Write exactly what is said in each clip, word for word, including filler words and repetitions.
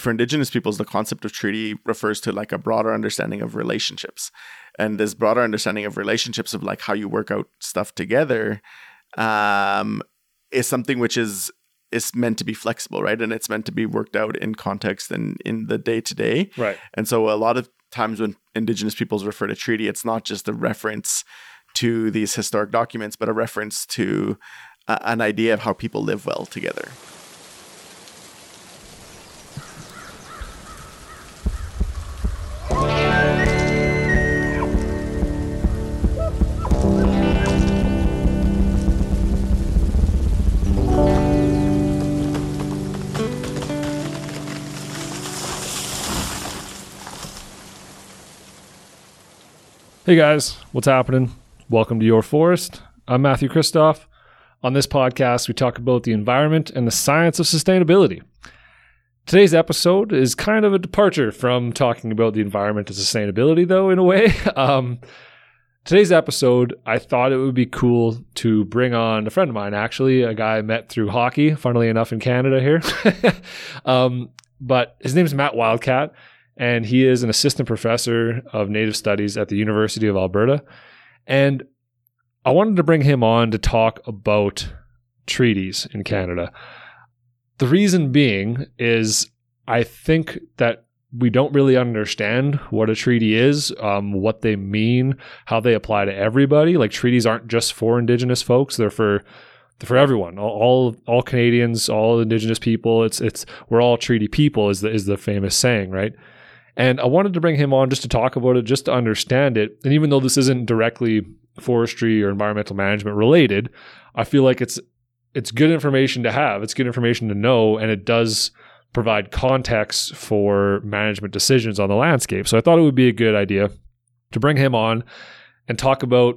For Indigenous peoples, the concept of treaty refers to like a broader understanding of relationships. And this broader understanding of relationships of like how you work out stuff together um, is something which is is meant to be flexible, right? And it's meant to be worked out in context and in the day-to-day. Right. And so a lot of times when Indigenous peoples refer to treaty, it's not just a reference to these historic documents, but a reference to uh, an idea of how people live well together. Hey guys, what's happening? Welcome to Your Forest. I'm Matthew Christoph. On this podcast, we talk about the environment and the science of sustainability. Today's episode is kind of a departure from talking about the environment and sustainability, though, in a way. Um, today's episode, I thought it would be cool to bring on a friend of mine, actually, a guy I met through hockey, funnily enough, in Canada here. um, but his name's Matt Wildcat. And he is an assistant professor of Native Studies at the University of Alberta. And I wanted to bring him on to talk about treaties in Canada. The reason being is I think that we don't really understand what a treaty is, um, what they mean, how they apply to everybody. Like, treaties aren't just for Indigenous folks; they're for they're for everyone, all, all all Canadians, all Indigenous people. It's it's we're all treaty people, is the is the famous saying, right? And I wanted to bring him on just to talk about it, just to understand it. And even though this isn't directly forestry or environmental management related, I feel like it's it's good information to have. It's good information to know, and it does provide context for management decisions on the landscape. So I thought it would be a good idea to bring him on and talk about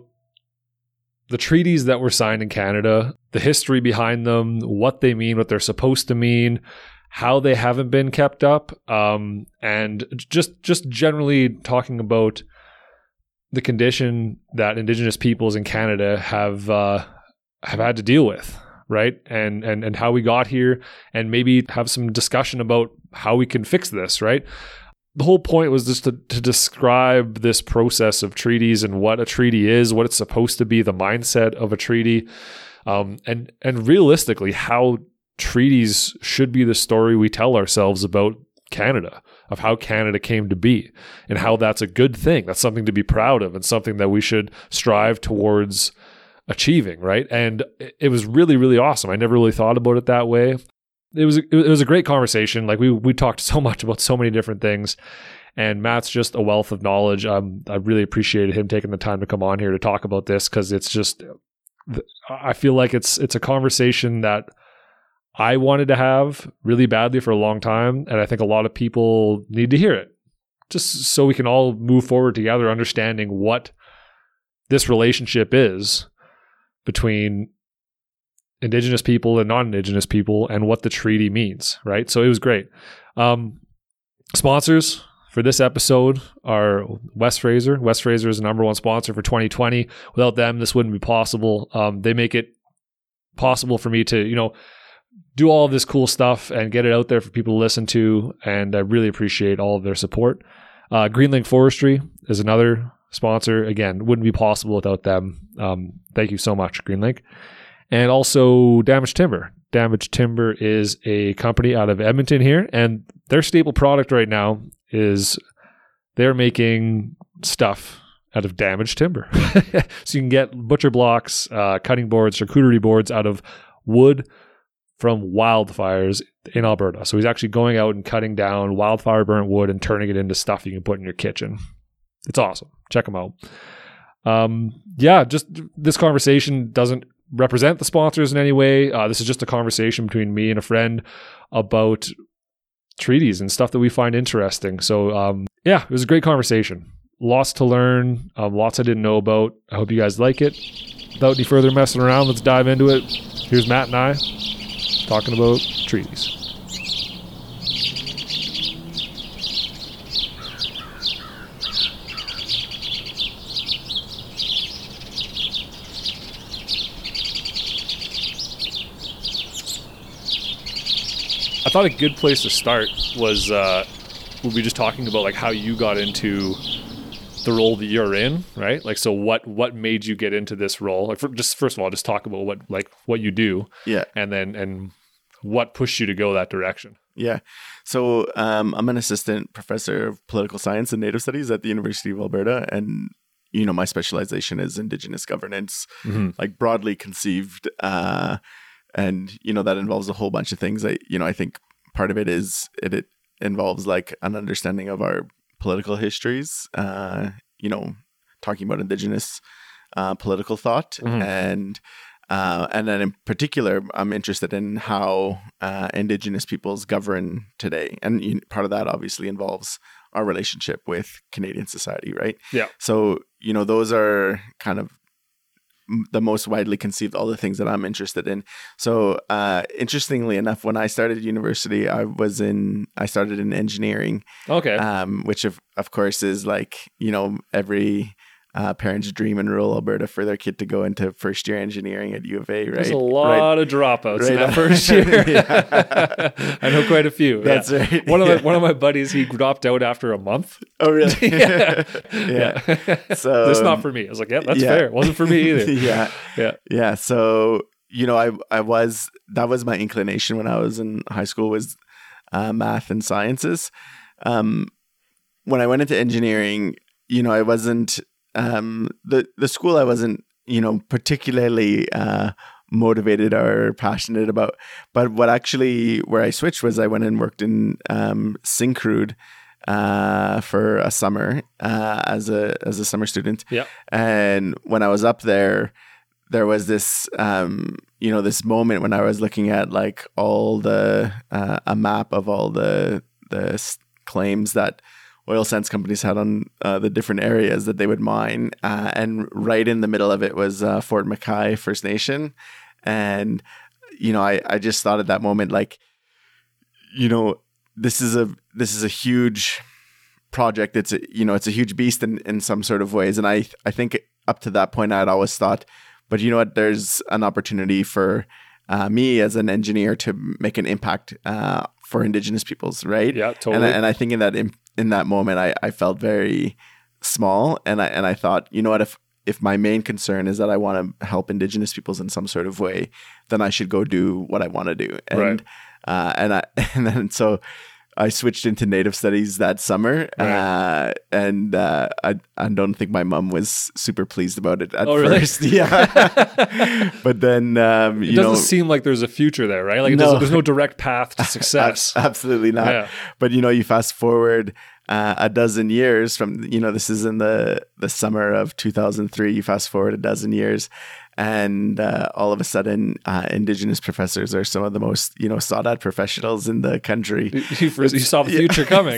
the treaties that were signed in Canada, the history behind them, what they mean, what they're supposed to mean, how they haven't been kept up, um, and just just generally talking about the condition that Indigenous peoples in Canada have uh, have had to deal with, right? And and and how we got here, and maybe have some discussion about how we can fix this, right? The whole point was just to, to describe this process of treaties and what a treaty is, what it's supposed to be, the mindset of a treaty, um, and and realistically how treaties should be the story we tell ourselves about Canada, of how Canada came to be, and how that's a good thing. That's something to be proud of, and something that we should strive towards achieving, right? And it was really, really awesome. I never really thought about it that way. It was it was a great conversation. Like we we talked so much about so many different things, and Matt's just a wealth of knowledge. Um, I really appreciated him taking the time to come on here to talk about this, because it's just, I feel like it's it's a conversation that I wanted to have really badly for a long time, and I think a lot of people need to hear it, just so we can all move forward together, understanding what this relationship is between Indigenous people and non-Indigenous people, and what the treaty means, right? So it was great. Um, sponsors for this episode are West Fraser. West Fraser is the number one sponsor for twenty twenty. Without them, this wouldn't be possible. Um, they make it possible for me to, you know, do all of this cool stuff and get it out there for people to listen to, and I really appreciate all of their support. Uh, Greenlink Forestry is another sponsor. Again, wouldn't be possible without them. Um, thank you so much, Greenlink. And also Damage Timber. Damage Timber is a company out of Edmonton here, and their staple product right now is they're making stuff out of damaged timber. So you can get butcher blocks, uh, cutting boards, charcuterie boards out of wood from wildfires in Alberta. So he's actually going out and cutting down wildfire burnt wood and turning it into stuff you can put in your kitchen. It's awesome. Check him out. Um, yeah, just this conversation doesn't represent the sponsors in any way. Uh, this is just a conversation between me and a friend about treaties and stuff that we find interesting. So um, yeah, it was a great conversation. Lots to learn, um, lots I didn't know about. I hope you guys like it. Without any further messing around, let's dive into it. Here's Matt and I talking about treaties. thought a good place to start was uh, we'll be just talking about like how you got into the role that you're in, right? Like, so what what made you get into this role? Like, for, just first of all, just talk about what like what you do, yeah, and then and what pushed you to go that direction. Yeah. So um, I'm an assistant professor of political science and Native studies at the University of Alberta, and you know my specialization is Indigenous governance, mm-hmm. like broadly conceived, uh, and you know that involves a whole bunch of things. I you know I think part of it is it, it involves like an understanding of our political histories, uh, you know, talking about Indigenous uh, political thought, mm-hmm. and uh, and then in particular, I'm interested in how uh, Indigenous peoples govern today, and you know, part of that obviously involves our relationship with Canadian society, right? Yeah. So you know, those are kind of the most widely conceived, all the things that I'm interested in. So uh, interestingly enough, when I started university, I was in, I started in engineering. Okay. Um, which of, of course is like, you know, every uh, parent's dream in rural Alberta for their kid to go into first year engineering at U of A, right? There's a lot right. of dropouts right in that on. first year. I know quite a few. That's yeah. right. One of yeah. my one of my buddies, he dropped out after a month. Oh, really? yeah. yeah. yeah. So that's not for me. I was like, yeah, that's yeah. fair. It wasn't for me either. yeah. Yeah. Yeah. So, you know, I, I was, that was my inclination when I was in high school was uh, math and sciences. Um, when I went into engineering, you know, I wasn't, um, the, the school I wasn't, you know, particularly uh, motivated or passionate about. But what actually, where I switched was I went and worked in um, Syncrude uh, for a summer uh, as a as a summer student. Yeah. And when I was up there, there was this, um, you know, this moment when I was looking at like all the uh, a map of all the the claims that oil sands companies had on uh, the different areas that they would mine, uh, and right in the middle of it was uh, Fort McKay First Nation, and you know, I I just thought at that moment like, you know, this is a this is a huge project. It's a, you know, it's a huge beast in in some sort of ways, and I I think up to that point I had always thought, but you know what, there's an opportunity for uh, me as an engineer to make an impact uh, for Indigenous peoples, right? Yeah, totally. And I, and I think in that in, in that moment, I, I felt very small, and I and I thought, you know what, if if my main concern is that I want to help Indigenous peoples in some sort of way, then I should go do what I want to do. And right. uh, and I and then so I switched into Native studies that summer, right. uh, and uh, I I don't think my mom was super pleased about it at oh, first. Really? Yeah, but then um, you it doesn't know, seem like there's a future there, right? Like no. there's, there's no direct path to success. Absolutely not. Yeah. But you know, you fast forward uh, a dozen years from, you know, this is in the the summer of two thousand three. You fast forward a dozen years, and uh, all of a sudden, uh, Indigenous professors are some of the most, you know, sought out professionals in the country. You, you saw the future yeah. coming.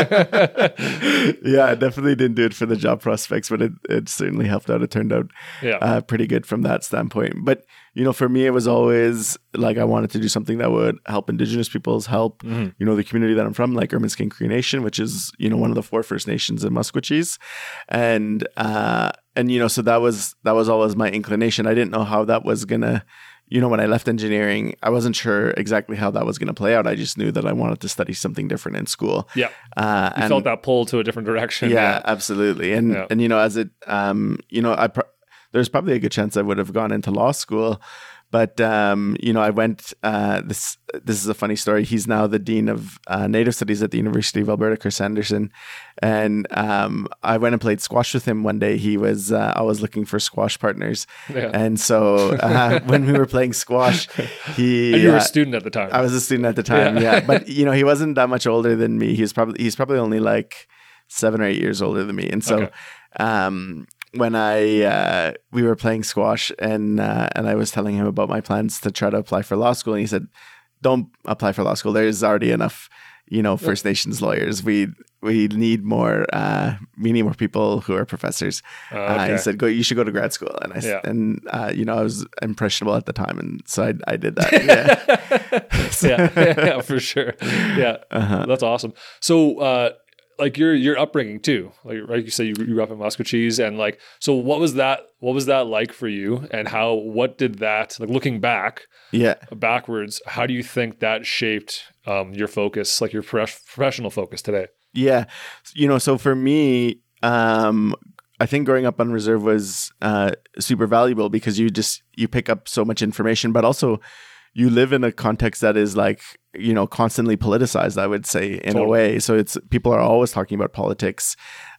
Yeah, yeah, I definitely didn't do it for the job prospects, but it, it certainly helped out. It turned out yeah. uh, pretty good from that standpoint. But you know, for me, it was always like I wanted to do something that would help Indigenous peoples, help mm-hmm. you know, the community that I'm from, like Ermineskin Cree Nation, which is, you know, one of the four First Nations in Musquechies, and uh, and you know, so that was that was always my inclination. I didn't know how that was gonna, you know, when I left engineering, I wasn't sure exactly how that was gonna play out. I just knew that I wanted to study something different in school. Yeah, uh, you and, felt that pull to a different direction. Yeah, yeah. absolutely. And yeah. and you know, as it, um, you know, I. Pr- there's probably a good chance I would have gone into law school. But, um, you know, I went, uh, this this is a funny story. He's now the Dean of uh, Native Studies at the University of Alberta, Chris Anderson. And um, I went and played squash with him one day. He was, uh, I was looking for squash partners. Yeah. And so uh, when we were playing squash, he... And you were uh, a student at the time. I was a student at the time, yeah. yeah. But, you know, he wasn't that much older than me. He was probably, he's probably only like seven or eight years older than me. And so... Okay. Um, when I uh, we were playing squash, and uh, and I was telling him about my plans to try to apply for law school, and he said, "Don't apply for law school. There's already enough, you know, First Nations lawyers. We we need more. Uh, we need more people who are professors." Uh, okay. uh, he said, "Go. You should go to grad school." And I yeah. and uh, you know, I was impressionable at the time, and so I I did that. Yeah, yeah, yeah, for sure. Yeah, uh-huh. That's awesome. So. Uh, like your your upbringing too, like like you said, you, you grew up in Muscatcheese, and like, so what was that? What was that like for you? And how? What did that, like, looking back? Yeah. Backwards, how do you think that shaped um, your focus, like your prof- professional focus today? Yeah. You know, so for me, um, I think growing up on reserve was uh, super valuable because you just, you pick up so much information, but also you live in a context that is like, you know, constantly politicized, I would say, in totally. a way. So it's, people are always talking about politics.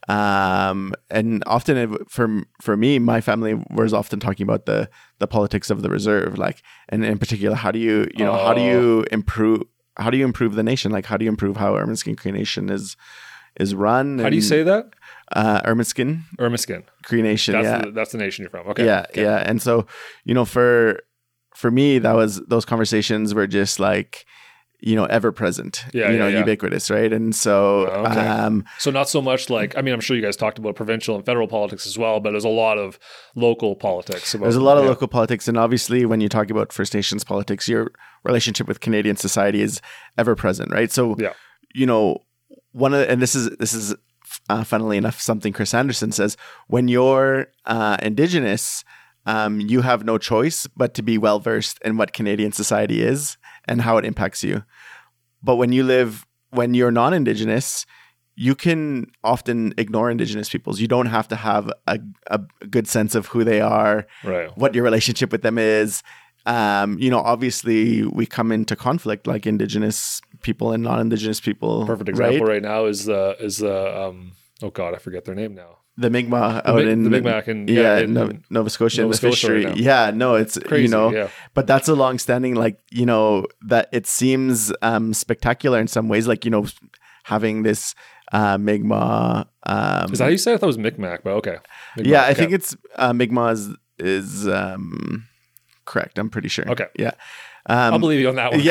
Um, and often it, for, for me, my family was often talking about the, the politics of the reserve, like, and in particular, how do you, you know, oh. how do you improve, how do you improve the nation? Like, how do you improve how Ermineskin Cree Nation is, is run? How and, do you say that? Uh, Ermineskin. Ermineskin. Cree Nation. That's yeah. The, that's the nation you're from. Okay. Yeah. Okay. Yeah. And so, you know, for, for me, that was, those conversations were just like, you know, ever present, yeah, you know, yeah, yeah. ubiquitous. Right. And so, oh, okay. um, so not so much like, I mean, I'm sure you guys talked about provincial and federal politics as well, but there's a lot of local politics. About, there's a lot of yeah. local politics. And obviously when you talk about First Nations politics, your relationship with Canadian society is ever present. Right. So, yeah. you know, one of, and this is, this is uh, funnily enough, something Chris Anderson says, when you're uh, Indigenous, um, you have no choice but to be well-versed in what Canadian society is and how it impacts you. But when you live, when you're non-Indigenous, you can often ignore Indigenous peoples. You don't have to have a, a good sense of who they are, right. what your relationship with them is. Um, you know, obviously we come into conflict like Indigenous people and non-Indigenous people. Perfect example right, right now is the, is the, um, oh God, I forget their name now. The Mi'kmaq out the, in the Mi'kmaq in, yeah, yeah, in in, Nova, Nova Scotia, Nova in the Scotia fishery. right now. Yeah, no, it's Crazy, you know, yeah. but that's a long-standing, like, you know, that it seems um, spectacular in some ways, like, you know, having this uh, Mi'kmaq. Um, is that how you said it? I thought it was Mi'kmaq, but okay. Mi'kmaq, yeah, I okay. think it's uh, Mi'kmaq is, is um, correct. I'm pretty sure. Okay, yeah. Um, I'll believe you on that one. Yeah.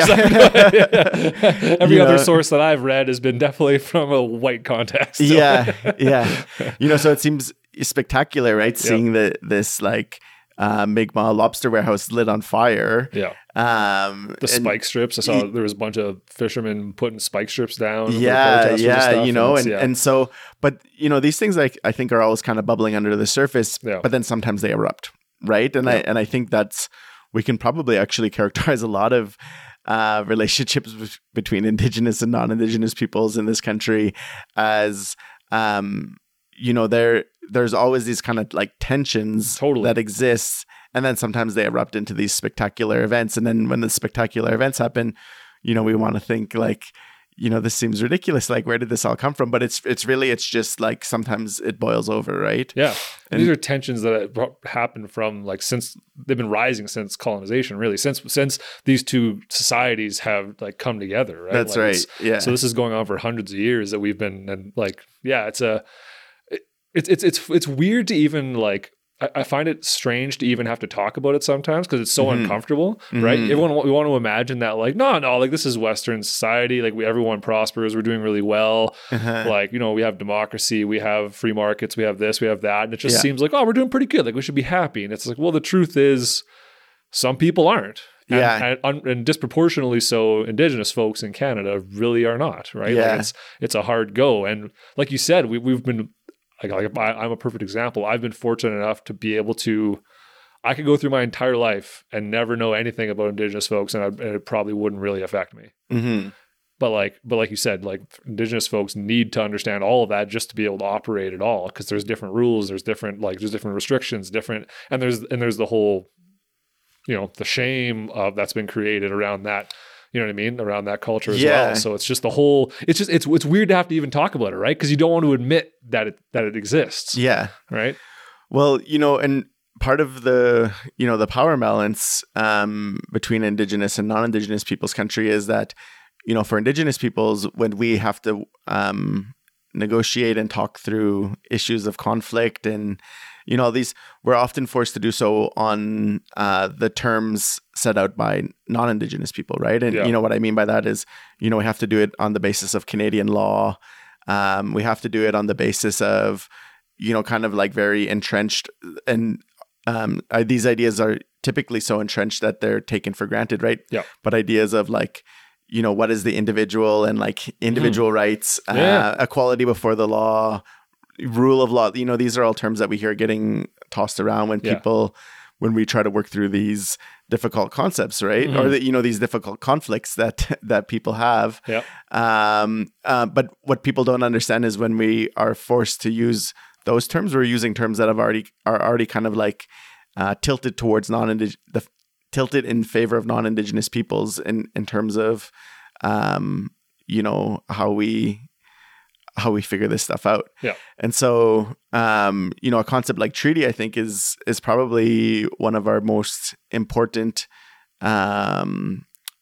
Every you other know, source that I've read has been definitely from a white context. So. Yeah, yeah. You know, so it seems spectacular, right? Seeing the this like uh, Mi'kmaq lobster warehouse lit on fire. Yeah. Um, the and, spike strips. I saw there was a bunch of fishermen putting spike strips down. Yeah, yeah. And you know, and, and, yeah. and so, but you know, these things like I think are always kind of bubbling under the surface, yeah. but then sometimes they erupt, right? And yeah. I and I think that's. We can probably actually characterize a lot of uh, relationships b- between Indigenous and non-Indigenous peoples in this country as, um, you know, there there's always these kind of like tensions totally. that exist. And then sometimes they erupt into these spectacular events. And then when the spectacular events happen, you know, we want to think like, you know, this seems ridiculous. Like, where did this all come from? But it's it's really, it's just like sometimes it boils over, right? Yeah. And these are tensions that happen from like since they've been rising since colonization, really, since since these two societies have like come together, right? That's like right. Yeah. So this is going on for hundreds of years that we've been, and like, yeah, it's a, it, it's it's it's it's weird to even like. I find it strange to even have to talk about it sometimes because it's so mm-hmm. uncomfortable, right? Mm-hmm. Everyone, we want to imagine that like, no, no, like this is Western society. Like we, everyone prospers. We're doing really well. Uh-huh. Like, you know, we have democracy, we have free markets, we have this, we have that. And it just yeah. seems like, oh, we're doing pretty good. Like we should be happy. And it's like, well, the truth is some people aren't. And, yeah. and, and disproportionately so Indigenous folks in Canada really are not, right? Yeah. Like it's, it's a hard go. And like you said, we, we've been, Like, like I, I'm a perfect example. I've been fortunate enough to be able to, I could go through my entire life and never know anything about Indigenous folks, and, and it probably wouldn't really affect me. Mm-hmm. But like, but like you said, like Indigenous folks need to understand all of that just to be able to operate at all, because there's different rules, there's different like there's different restrictions, different, and there's and there's the whole, you know, the shame of that's been created around that. You know what I mean? Around that culture as yeah. well. So it's just the whole, it's just, it's, it's weird to have to even talk about it, right? Because you don't want to admit that it, that it exists. Yeah. Right. Well, you know, and part of the, you know, the power balance um, between Indigenous and non-Indigenous people's country is that, you know, for Indigenous peoples, when we have to um, negotiate and talk through issues of conflict and, you know, these, we're often forced to do so on uh, the terms set out by non-Indigenous people, right? And, yeah. you know, what I mean by that is, you know, we have to do it on the basis of Canadian law. Um, we have to do it on the basis of, you know, kind of like very entrenched. And um, I, these ideas are typically so entrenched that they're taken for granted, right? Yeah. But ideas of like, you know, what is the individual and like individual mm. rights, yeah. uh, equality before the law, rule of law. You know, these are all terms that we hear getting tossed around when people, yeah. when we try to work through these difficult concepts, right? Mm-hmm. Or that, you know, these difficult conflicts that, that people have. Yeah. Um, uh, but what people don't understand is when we are forced to use those terms, we're using terms that have already, are already kind of like uh, tilted towards non-indigenous, the tilted in favor of non-Indigenous peoples in, in terms of, um, you know, how we, how we figure this stuff out. Yeah. And so, um, you know, a concept like treaty, I think is, is probably one of our most important, um,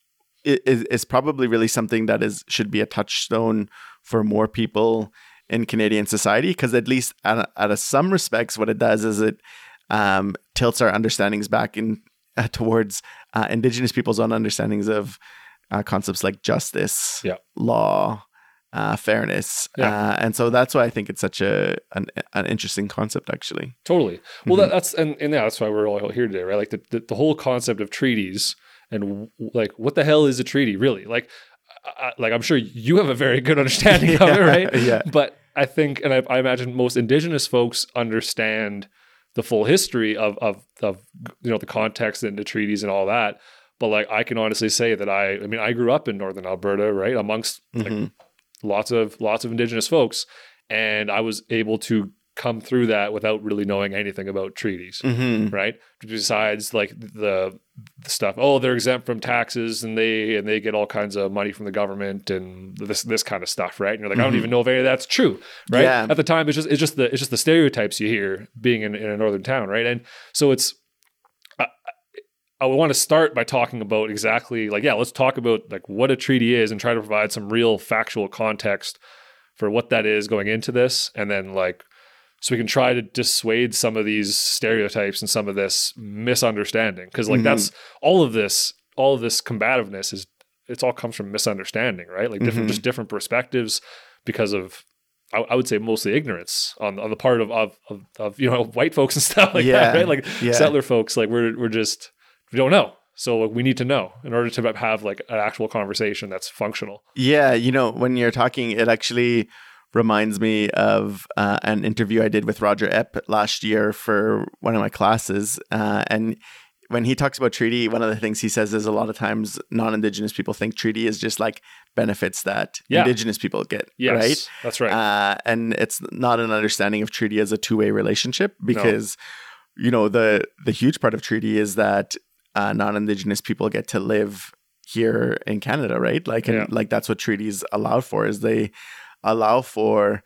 is, is probably really something that is, should be a touchstone for more people in Canadian society. Cause at least at, at a, some respects, what it does is it, um, tilts our understandings back in, Uh, towards uh, Indigenous people's own understandings of uh, concepts like justice, yeah. law, uh, fairness. Yeah. Uh, and so that's why I think it's such a an, an interesting concept, actually. Totally. Well, mm-hmm. that, that's, and, and yeah, that's why we're all here today, right? Like the, the, the whole concept of treaties and w- like, what the hell is a treaty really? Like, I, like I'm sure you have a very good understanding yeah, of it, right? Yeah. But I think, and I, I imagine most Indigenous folks understand the full history of, of, of, you know, the context and the treaties and all that. But like, I can honestly say that I, I mean, I grew up in Northern Alberta, right? Amongst like mm-hmm. lots of, lots of Indigenous folks. And I was able to come through that without really knowing anything about treaties, mm-hmm. right? Besides like the, the stuff, oh, they're exempt from taxes and they and they get all kinds of money from the government and this this kind of stuff, right? And you're like, mm-hmm. I don't even know if any of that's true, right? Yeah. At the time, it's just it's just the it's just the stereotypes you hear being in, in a northern town, right? And so it's I, I want to start by talking about exactly like yeah, let's talk about like what a treaty is and try to provide some real factual context for what that is going into this, and then like. So we can try to dissuade some of these stereotypes and some of this misunderstanding. Because like mm-hmm. that's all of this, all of this combativeness is, it's all comes from misunderstanding, right? Like different, mm-hmm. just different perspectives because of, I, I would say mostly ignorance on, on the part of, of, of, of, you know, white folks and stuff like yeah. that, right? Like yeah. settler folks, like we're, we're just, we don't know. So like, we need to know in order to have like an actual conversation that's functional. Yeah. You know, when you're talking, it actually reminds me of uh, an interview I did with Roger Epp last year for one of my classes. Uh, and when he talks about treaty, one of the things he says is a lot of times non-Indigenous people think treaty is just like benefits that yeah. Indigenous people get, yes, right? That's right. Uh, and it's not an understanding of treaty as a two-way relationship because, no. you know, the, the huge part of treaty is that uh, non-Indigenous people get to live here in Canada, right? Like, and, yeah. like that's what treaties allow for is they allow for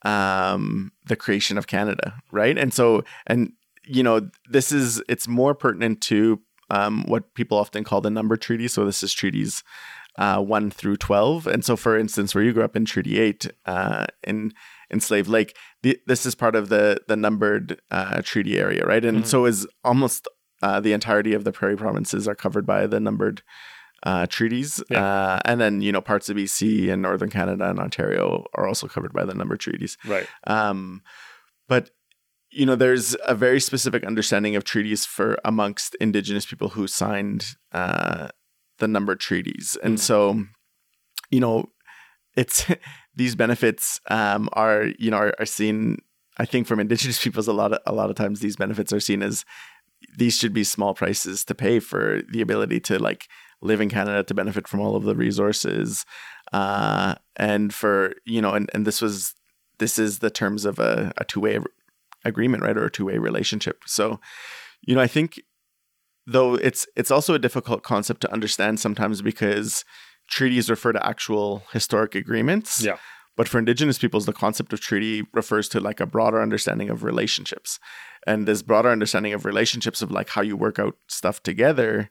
um, the creation of Canada, right? And so, and you know, this is, it's more pertinent to um, what people often call the number treaty. So this is treaties uh, one through twelve. And so for instance, where you grew up in Treaty eight uh, in, in Slave Lake, the, this is part of the, the numbered uh, treaty area, right? And mm-hmm. so is almost uh, the entirety of the Prairie provinces are covered by the numbered Uh, treaties. Yeah. Uh, and then, you know, parts of B C and Northern Canada and Ontario are also covered by the number treaties. Right. Um, but, you know, there's a very specific understanding of treaties for amongst Indigenous people who signed uh, the number treaties. And mm. so, you know, it's these benefits um, are, you know, are, are seen, I think from Indigenous peoples, a lot of, a lot of times these benefits are seen as these should be small prices to pay for the ability to like live in Canada, to benefit from all of the resources. Uh, and for, you know, and, and this was, this is the terms of a, a two-way agreement, right? Or a two-way relationship. So, you know, I think though it's, it's also a difficult concept to understand sometimes because treaties refer to actual historic agreements. Yeah. But for Indigenous peoples, the concept of treaty refers to like a broader understanding of relationships. And this broader understanding of relationships of like how you work out stuff together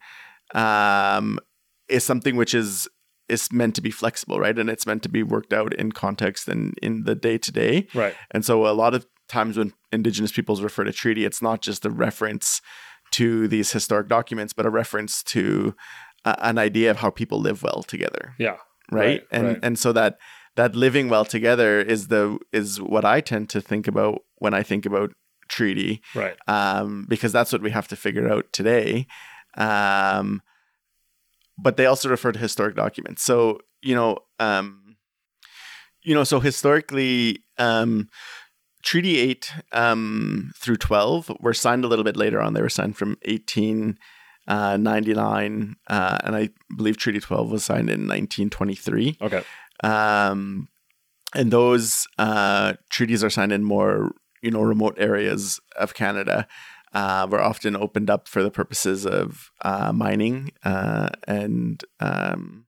um, is something which is is meant to be flexible, right? And it's meant to be worked out in context and in the day to day. Right. And so a lot of times when Indigenous peoples refer to treaty, it's not just a reference to these historic documents, but a reference to uh, an idea of how people live well together. Yeah. Right. right and right. and so that that living well together is the is what I tend to think about when I think about treaty. Right. Um, because that's what we have to figure out today. Um, but they also refer to historic documents. So, you know, um, you know, so historically, um, Treaty eight um, through twelve were signed a little bit later on. They were signed from eighteen ninety-nine, uh, and I believe Treaty twelve was signed in nineteen twenty-three. Okay. Um, and those uh, treaties are signed in more, you know, remote areas of Canada. Uh, were often opened up for the purposes of uh, mining, uh, and um,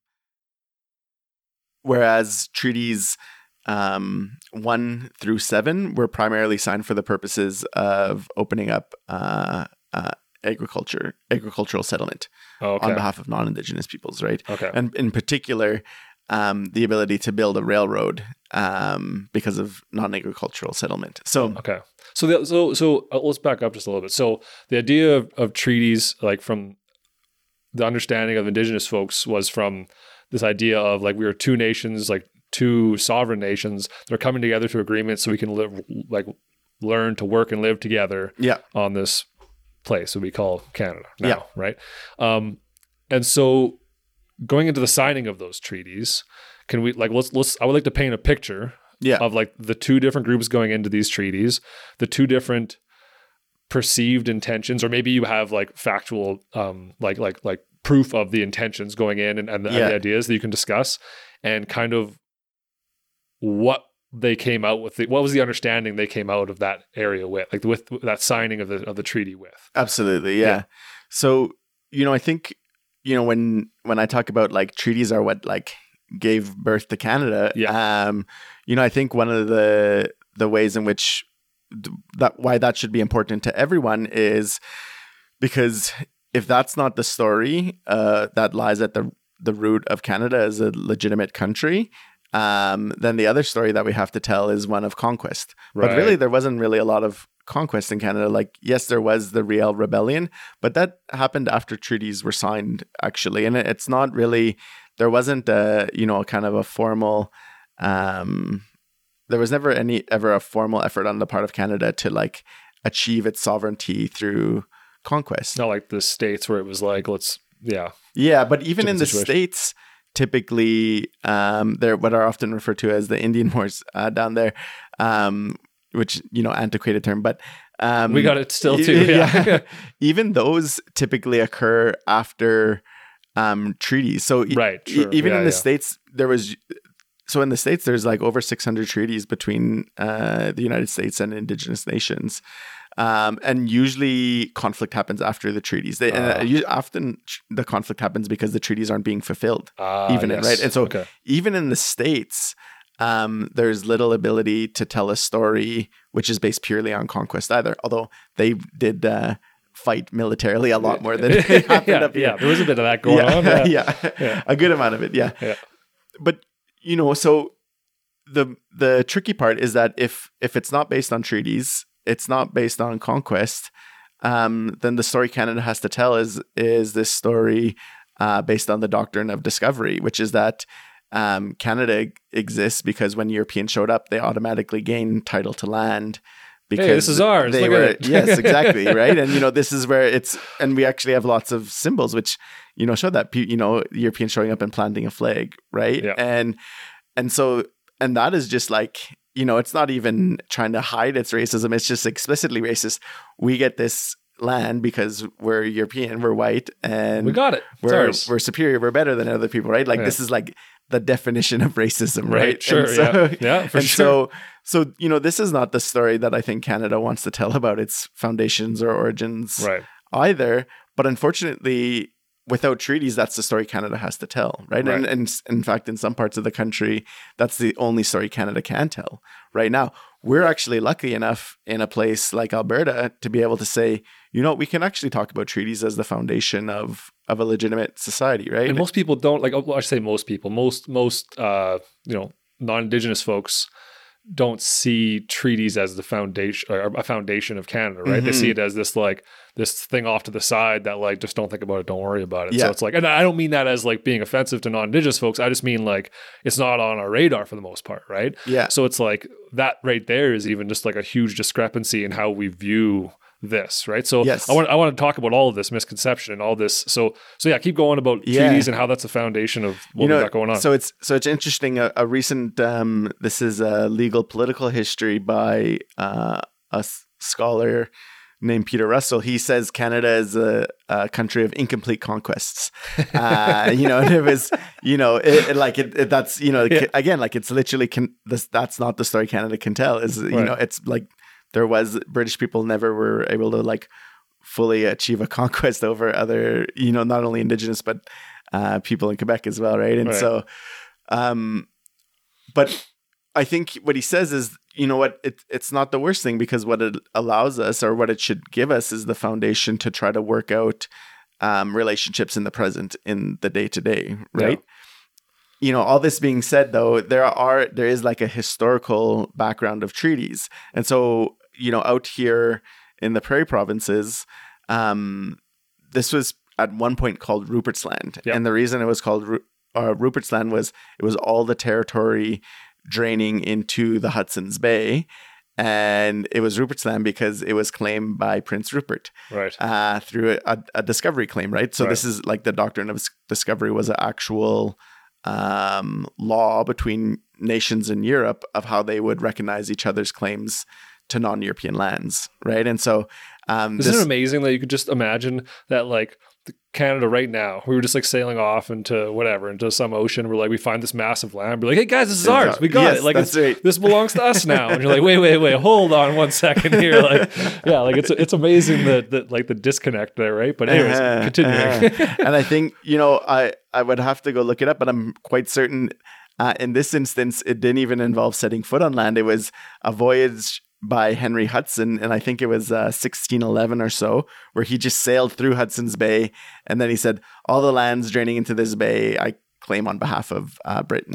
whereas treaties um, one through seven were primarily signed for the purposes of opening up uh, uh, agriculture, agricultural settlement Oh, okay. on behalf of non-Indigenous peoples, right? Okay. And in particular, um, the ability to build a railroad um, because of non-agricultural settlement. So, Okay. So, the, so, so uh, let's back up just a little bit. So, the idea of, of treaties, like from the understanding of Indigenous folks, was from this idea of like we were two nations, like two sovereign nations, that are coming together to agreements so we can live, like learn to work and live together yeah, on this place that we call Canada now, Yeah. right? Um, and so, going into the signing of those treaties, can we like let's let's I would like to paint a picture yeah, of like the two different groups going into these treaties, the two different perceived intentions, or maybe you have like factual, um, like like like proof of the intentions going in and, and, the, Yeah. and the ideas that you can discuss, and kind of what they came out with. The, what was the understanding they came out of that area with, like with, with that signing of the of the treaty with? absolutely, yeah. Yeah. So, you know, I think, you know, when when I talk about like treaties are what like gave birth to Canada, Yeah. um, you know, I think one of the the ways in which th- that why that should be important to everyone is because if that's not the story uh, that lies at the the root of Canada as a legitimate country, um, then the other story that we have to tell is one of conquest. But Right. really, there wasn't really a lot of conquest in Canada. Like, yes, there was the Riel Rebellion, but that happened after treaties were signed, actually. And it- it's not really, there wasn't a, you know, kind of a formal, um, there was never any, ever a formal effort on the part of Canada to like achieve its sovereignty through conquest. Not like the States where it was like, let's, yeah. Yeah, but even in Different the situation. States, typically, um, they're what are often referred to as the Indian Wars uh, down there, um, which, you know, antiquated term, but um, We got it still too, yeah. even those typically occur after um, treaties. So e- Right, e- sure. even Yeah, in the yeah. States, there was. So in the States, there's like over six hundred treaties between uh, the United States and Indigenous nations. Um, and usually conflict happens after the treaties. They, and, uh, Ah. usually, often tr- the conflict happens because the treaties aren't being fulfilled. Ah, even in, yes. right? And so Okay. even in the States, um, there's little ability to tell a story which is based purely on conquest either. Although they did uh, fight militarily a lot more than it happened yeah, up here. yeah, there was a bit of that going yeah, on. Yeah. yeah. Yeah. A good amount of it. Yeah. Yeah. But you know, so the the tricky part is that if if it's not based on treaties, it's not based on conquest, um, then the story Canada has to tell is is this story uh, based on the doctrine of discovery, which is that um, Canada exists because when Europeans showed up, they automatically gained title to land. Because Hey, this is ours. They Look were, at it. yes, exactly, right. And you know, this is where it's, and we actually have lots of symbols which you know show that pe- you know Europeans showing up and planting a flag, right? Yeah. And and so and that is just like, you know, it's not even trying to hide its racism. It's just explicitly racist. We get this land because we're European, we're white, and We got it. It's we're ours. we're superior, we're better than other people, right? Like Yeah. this is like the definition of racism, right? Right, sure, And so, yeah. Yeah, for and sure. so, so you know, this is not the story that I think Canada wants to tell about its foundations or origins Right. either. But unfortunately, without treaties, that's the story Canada has to tell, right? Right. And, and s- in fact, in some parts of the country, that's the only story Canada can tell right now. We're actually lucky enough in a place like Alberta to be able to say, you know, we can actually talk about treaties as the foundation of of a legitimate society, right? And most people don't like. Well, I say most people. Most most uh, you know non-Indigenous folks don't see treaties as the foundation or a foundation of Canada, right? They Mhm. see it as this like this thing off to the side that like just don't think about it, don't worry about it. Yeah. So it's like, and I don't mean that as like being offensive to non-Indigenous folks. I just mean like it's not on our radar for the most part, right? yeah, So it's like that right there is even just like a huge discrepancy in how we view this, right? So Yes. I want I want to talk about all of this misconception and all this. So so yeah, keep going about Yeah. treaties and how that's the foundation of what You know, we've got going on. So it's so it's interesting. A, a recent um, this is a legal political history by uh, a s- scholar named Peter Russell. He says Canada is a, a country of incomplete conquests. Uh, you know, and it was, you know, it, it, like it, it, that's, you know, Yeah. again, like it's literally can, this, that's not the story Canada can tell. Is you Right. know, it's like there was British people never were able to like fully achieve a conquest over other, you know, not only Indigenous but uh, people in Quebec as well, right? And Right. so, um, but I think what he says is, you know what, it, it's not the worst thing, because what it allows us, or what it should give us, is the foundation to try to work out um, relationships in the present, in the day to day, right? Yeah. You know, all this being said, though, there are there is like a historical background of treaties, and so you know, out here in the Prairie provinces, um, this was at one point called Rupert's Land, Yep. and the reason it was called Ru- uh, Rupert's Land was it was all the territory draining into the Hudson's Bay, and it was Rupert's Land because it was claimed by Prince Rupert Right. uh, through a, a discovery claim, right? So Right. this is like the doctrine of s- discovery was an actual um, law between nations in Europe of how they would recognize each other's claims to non-European lands, right? And so um, Isn't this, it amazing that you could just imagine that, like, the- Canada right now, we were just like sailing off into whatever, into some ocean. We're like, we find this massive land. We're like, hey guys, this is ours. We got Yes, it. Like, that's it's, right. this belongs to us now. And you're like, wait, wait, wait, hold on one second here. Like, yeah, like it's it's amazing that that like the disconnect there, right? But anyways, Uh-huh, continuing. uh-huh. And I think, you know, I, I would have to go look it up, but I'm quite certain uh, in this instance, it didn't even involve setting foot on land. It was a voyage by Henry Hudson, and I think it was uh, sixteen eleven or so, where he just sailed through Hudson's Bay, and then he said, all the lands draining into this bay, I claim on behalf of uh, Britain.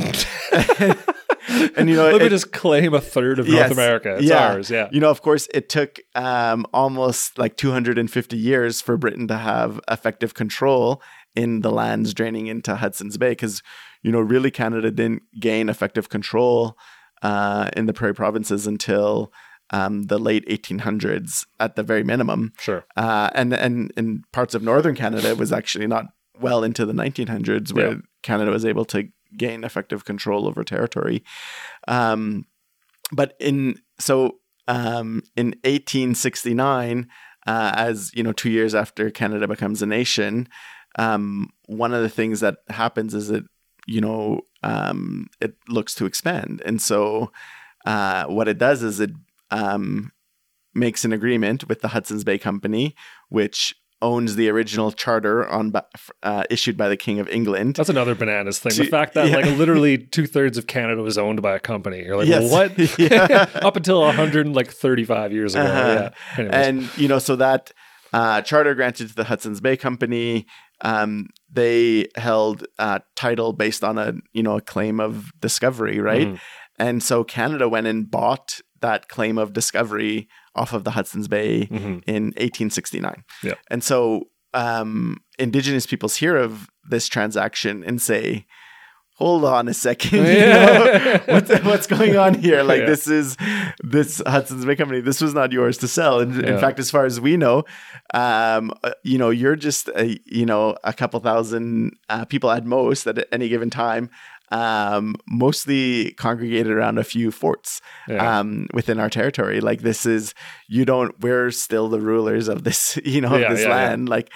And, you know, Let me it- just claim a third of Yes. North America. It's Yeah. ours. Yeah. You know, of course, it took um, almost like two hundred fifty years for Britain to have effective control in the lands draining into Hudson's Bay, because, you know, really Canada didn't gain effective control uh, in the Prairie provinces until um, the late eighteen hundreds at the very minimum. Sure. Uh, and, and in parts of northern Canada, it was actually not well into the nineteen hundreds where Yeah. Canada was able to gain effective control over territory. Um, but in so um, in eighteen sixty-nine, uh, as you know, two years after Canada becomes a nation, um, one of the things that happens is that you know um, it looks to expand, and so uh, what it does is it um, makes an agreement with the Hudson's Bay Company, which owns the original charter on uh, issued by the King of England. That's another bananas thing. The To- fact that yeah. like literally two thirds of Canada was owned by a company. You're like, Yes. what? Yeah. Up until one hundred thirty-five years ago. Uh-huh. Yeah. Anyways. And, you know, so that uh, charter granted to the Hudson's Bay Company, um, they held uh, title based on a, you know, a claim of discovery, right? Mhm. And so Canada went and bought that claim of discovery off of the Hudson's Bay Mhm. in eighteen sixty-nine. Yeah. And so um, Indigenous peoples hear of this transaction and say, hold on a second, you know, what's, what's going on here? Like Yeah. this is this Hudson's Bay Company. This was not yours to sell. And Yeah. in fact, as far as we know, um, uh, you know, you're just a, you know, a couple thousand uh, people at most at any given time, um, mostly congregated around a few forts Yeah. um, within our territory. Like this is, you don't, we're still the rulers of this, you know, of Yeah, this yeah, yeah. land. Like,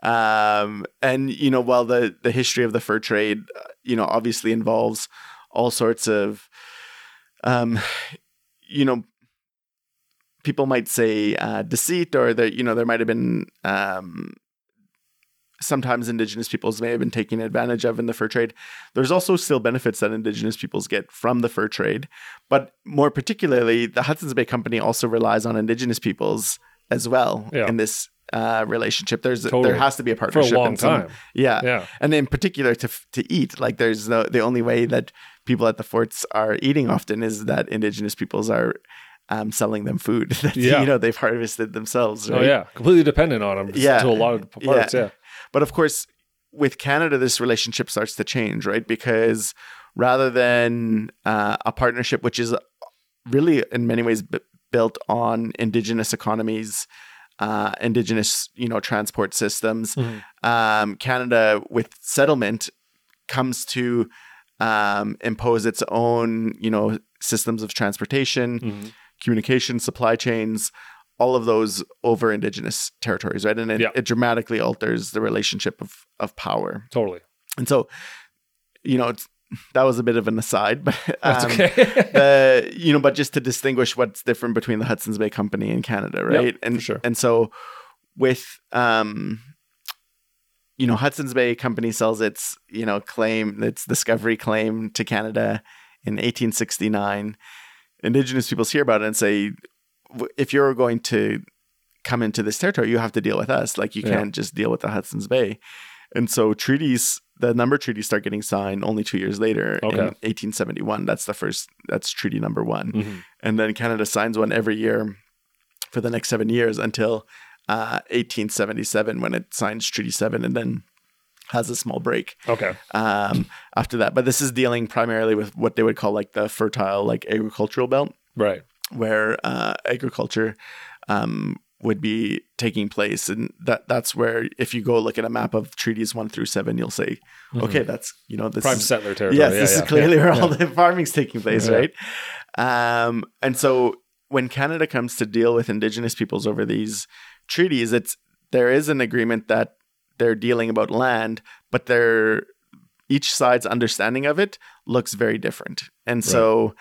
um, and, you know, while the, the history of the fur trade, uh, you know, obviously involves all sorts of, um, you know, people might say uh, deceit, or that, you know, there might have been, um, sometimes Indigenous peoples may have been taken advantage of in the fur trade. There's also still benefits that Indigenous peoples get from the fur trade. But more particularly, the Hudson's Bay Company also relies on Indigenous peoples as well Yeah. in this uh, relationship. There's Totally. There has to be a For a partnership. long in some- time. Yeah. Yeah. And in particular to to eat. Like there's no, the only way that people at the forts are eating often is that Indigenous peoples are um, selling them food that Yeah. you know they've harvested themselves. Right? Oh, yeah. Completely dependent on them Yeah. to a lot of parts. Yeah. But of course, with Canada, this relationship starts to change, right? Because rather than uh, a partnership, which is really in many ways b- built on Indigenous economies uh, indigenous, you know, transport systems. Mhm. Um, Canada, with settlement, comes to um, impose its own, you know, systems of transportation, Mhm. communication, supply chains, all of those over indigenous territories, right? And it, Yeah. it dramatically alters the relationship of of power. Totally. And so, you know, it's, that was a bit of an aside, but That's um, okay. the, you know, but just to distinguish what's different between the Hudson's Bay Company and Canada, right? Yep, and for sure. and so with um, you know, Hudson's Bay Company sells its, you know, claim, its discovery claim to Canada in eighteen sixty-nine. Indigenous peoples hear about it and say, if you're going to come into this territory, you have to deal with us. Like, you Yeah. can't just deal with the Hudson's Bay. And so treaties, the number of treaties start getting signed only two years later Okay. in eighteen seventy-one. That's the first, that's treaty number one. Mhm. And then Canada signs one every year for the next seven years until uh, eighteen seventy-seven, when it signs Treaty seven, and then has a small break Okay. um, after that. But this is dealing primarily with what they would call like the fertile, like agricultural belt, Right. where uh, agriculture um, would be taking place. And that that's where, if you go look at a map of treaties one through seven, you'll say, okay, that's, you know, this Prime is, settler territory. yes, Yeah, this yeah, is clearly yeah, where yeah. all the farming's taking place, Yeah. right? Um, and so when Canada comes to deal with Indigenous peoples over these treaties, it's there is an agreement that they're dealing about land, but they're each side's understanding of it looks very different. And so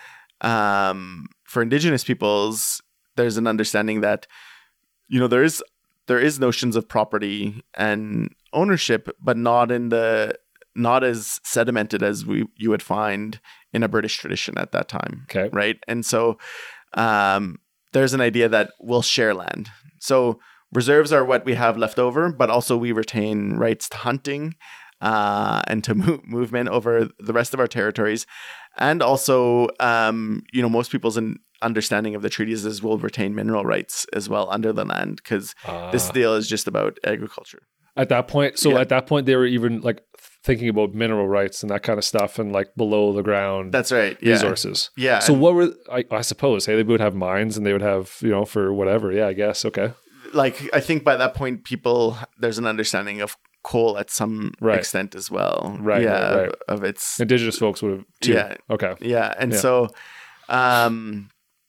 um, for Indigenous peoples, there's an understanding that, you know, there is there is notions of property and ownership, but not in the not as sedimented as we you would find in a British tradition at that time. Okay. Right. And so um, there's an idea that we'll share land. So reserves are what we have left over, but also we retain rights to hunting uh, and to mo- movement over the rest of our territories. And also, um, you know, most people's in understanding of the treaties is we'll retain mineral rights as well under the land, because this Ah. deal is just about agriculture. At that point, so Yeah. at that point, they were even like thinking about mineral rights and that kind of stuff, and like below the ground That's right. Yeah. resources. Yeah. So what were I, I suppose? Hey, they would have mines, and they would have, you know, for whatever. Yeah, I guess. Okay. like, I think by that point, people, there's an understanding of coal at some Right. extent as well. Right, Yeah. right, right. Of, of its, Indigenous folks would have too. Yeah. Okay. yeah. And Yeah. so, um,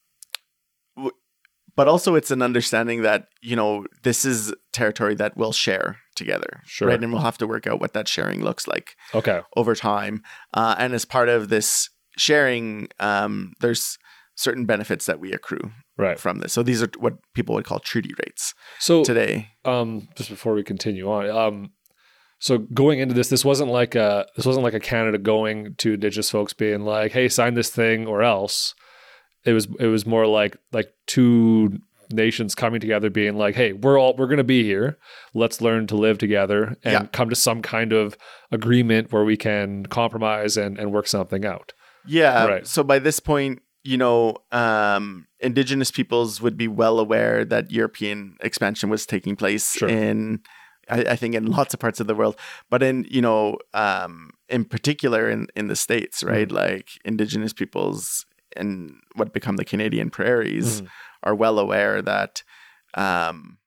w- but also it's an understanding that, you know, this is territory that we'll share together. Sure. Right. And we'll have to work out what that sharing looks like Okay. over time. Uh, and as part of this sharing, um, there's certain benefits that we accrue Right. from this. So these are what people would call treaty rates So today. um just before we continue on, um so going into this, this wasn't like a this wasn't like a Canada going to Indigenous folks being like, hey, sign this thing or else. It was it was more like like two nations coming together being like, hey, we're all we're gonna be here. Let's learn to live together and Yeah. come to some kind of agreement where we can compromise and, and work something out. Yeah. Right. So by this point, you know, um, Indigenous peoples would be well aware that European expansion was taking place Sure. in, I, I think, in lots of parts of the world, but in, you know, um, in particular in, in the States, right? Mm. Like Indigenous peoples in what become the Canadian prairies Mhm. are well aware that, um,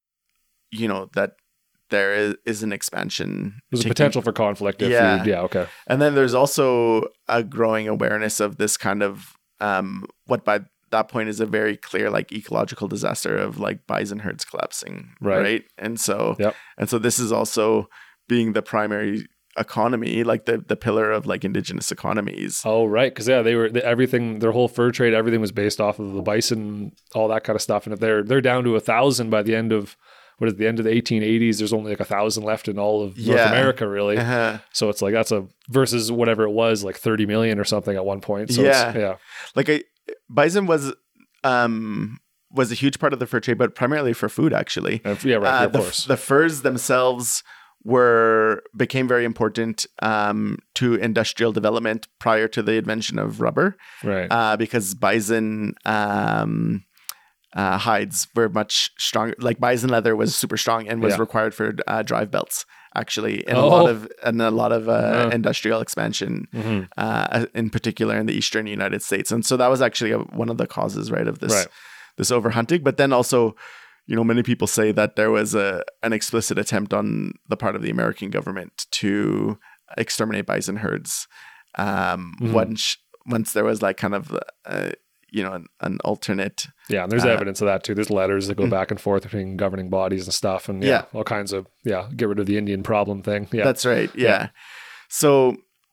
you know, that there is, is an expansion. There's a taking- potential for conflict if Yeah. you yeah, okay. And then there's also a growing awareness of this kind of um, what by that point is a very clear like ecological disaster of like bison herds collapsing, Right. right? And so, Yep. and so this is also being the primary economy, like the the pillar of like Indigenous economies. Oh, right. Because, yeah, they were they, everything, their whole fur trade, everything was based off of the bison, all that kind of stuff. And if they're they're down to a thousand by the end of, what is it, the end of the eighteen eighties, there's only like a thousand left in all of North Yeah. America, really. Uh-huh. So it's like, that's a, versus whatever it was, like thirty million or something at one point. So Yeah. It's, yeah. Like a, bison was um was a huge part of the fur trade, but primarily for food actually. And, yeah, right. Uh, of the, course. the furs themselves were became very important um, to industrial development prior to the invention of rubber, right. uh, because bison um, uh, hides were much stronger. Like bison leather was super strong and was Yeah. required for uh, drive belts. Actually, in Oh. a lot of in a lot of uh, Yeah. industrial expansion, Mhm. uh, in particular in the eastern United States, and so that was actually a, one of the causes, right, of this Right. this overhunting. But then also, you know, many people say that there was a an explicit attempt on the part of the American government to exterminate bison herds. Um, mm-hmm. Once once there was like kind of uh, you know an, an alternate. Yeah, and there's uh, evidence of that too. There's letters that go mm-hmm. back and forth between governing bodies and stuff, and yeah, yeah, all kinds of yeah, get rid of the Indian problem thing. Yeah, that's right. Yeah, yeah. so.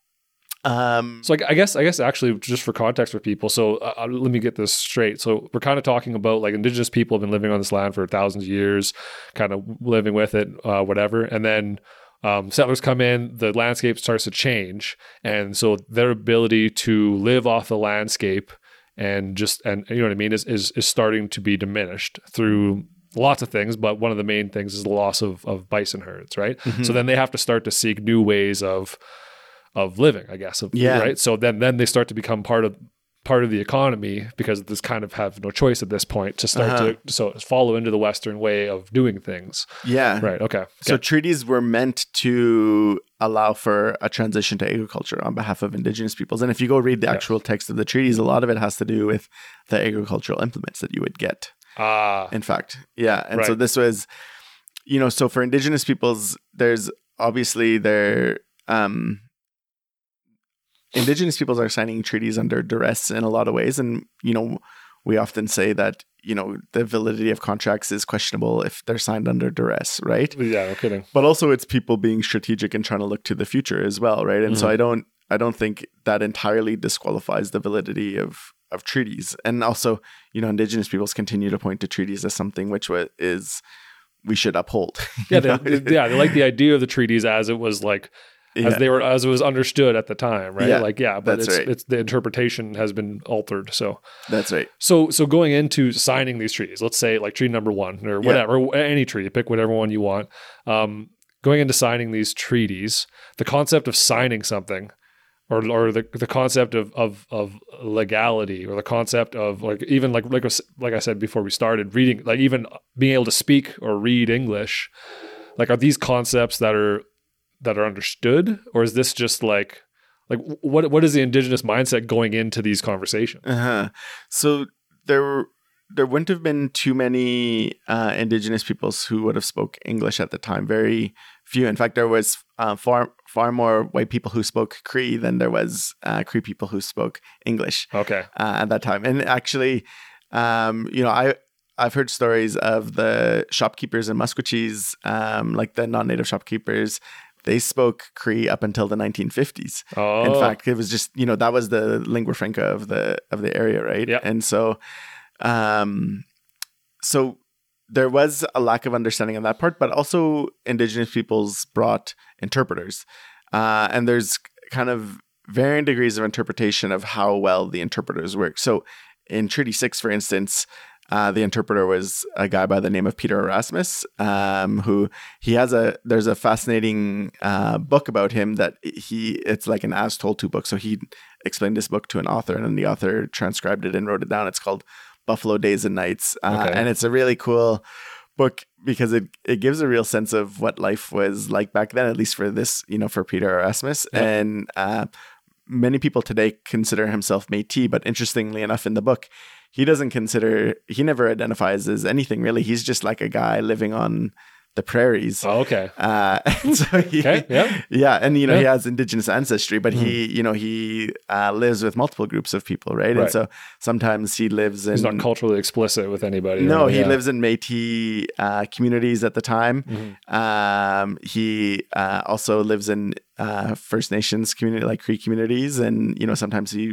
Um, so I guess I guess actually just for context for people, so uh, let me get this straight. So we're kind of talking about like indigenous people have been living on this land for thousands of years, kind of living with it, uh, whatever, and then um, settlers come in, the landscape starts to change, and so their ability to live off the landscape and just and you know what I mean is is is starting to be diminished through lots of things, but one of the main things is the loss of of bison herds, right? Mm-hmm. So then they have to start to seek new ways of of living, I guess. Of, yeah. Right. So then, then they start to become part of part of the economy because this kind of have no choice at this point to start uh-huh. to so follow into the Western way of doing things. Yeah. Right. Okay. So okay. treaties were meant to allow for a transition to agriculture on behalf of indigenous peoples. And if you go read the actual yeah. text of the treaties, a lot of it has to do with the agricultural implements that you would get. Ah. In fact. Yeah. And right. so this was, you know, so for indigenous peoples, there's obviously their, um, indigenous peoples are signing treaties under duress in a lot of ways. And, you know, we often say that, you know, the validity of contracts is questionable if they're signed under duress, right? Yeah, no kidding. But also it's people being strategic and trying to look to the future as well, right? And mm-hmm. so I don't, I don't think that entirely disqualifies the validity of, of treaties. And also, you know, indigenous peoples continue to point to treaties as something which was, is we should uphold. Yeah, they, yeah, they like the idea of the treaties as it was like, as yeah. they were, as it was understood at the time, right? Yeah, like, yeah, but that's it's, right. it's the interpretation has been altered. So that's right. So, so going into signing these treaties, let's say like treaty number one or whatever, yeah. any treaty, pick whatever one you want. Um, going into signing these treaties, the concept of signing something, or or the the concept of of of legality, or the concept of like even like like like I said before we started reading, like even being able to speak or read English, like are these concepts that are that are understood, or is this just like like what what is the indigenous mindset going into these conversations? Uh-huh. So there there wouldn't have been too many uh, indigenous peoples who would have spoke English at the time. Very few. In fact, there was uh, far far more white people who spoke Cree than there was uh, Cree people who spoke English. Okay. Uh, at that time, and actually, um, you know, I. I've heard stories of the shopkeepers in Musquechees, um, like the non-native shopkeepers. They spoke Cree up until the nineteen fifties. Oh. In fact, it was just, you know, that was the lingua franca of the of the area, right? Yeah. And so, um, so there was a lack of understanding on that part, but also indigenous peoples brought interpreters, uh, and there's kind of varying degrees of interpretation of how well the interpreters work. So, in Treaty Six, for instance. Uh, the interpreter was a guy by the name of Peter Erasmus, um, who he has a, there's a fascinating uh, book about him that he, it's like an as told to book. So he explained this book to an author, and then the author transcribed it and wrote it down. It's called Buffalo Days and Nights. Uh, okay. And it's a really cool book because it, it gives a real sense of what life was like back then, at least for this, you know, for Peter Erasmus. Yep. And uh, many people today consider himself Métis, but interestingly enough in the book, he doesn't consider, he never identifies as anything really. He's just like a guy living on the prairies. Oh, okay. Uh, and so he, okay, yeah. Yeah. And, you know, yeah. he has indigenous ancestry, but mm. he, you know, he uh, lives with multiple groups of people, right? right? And so sometimes he lives in... He's not culturally explicit with anybody. No, right? he yeah. lives in Métis uh, communities at the time. Mm-hmm. Um, he uh, also lives in uh, First Nations community, like Cree communities. And, you know, sometimes he...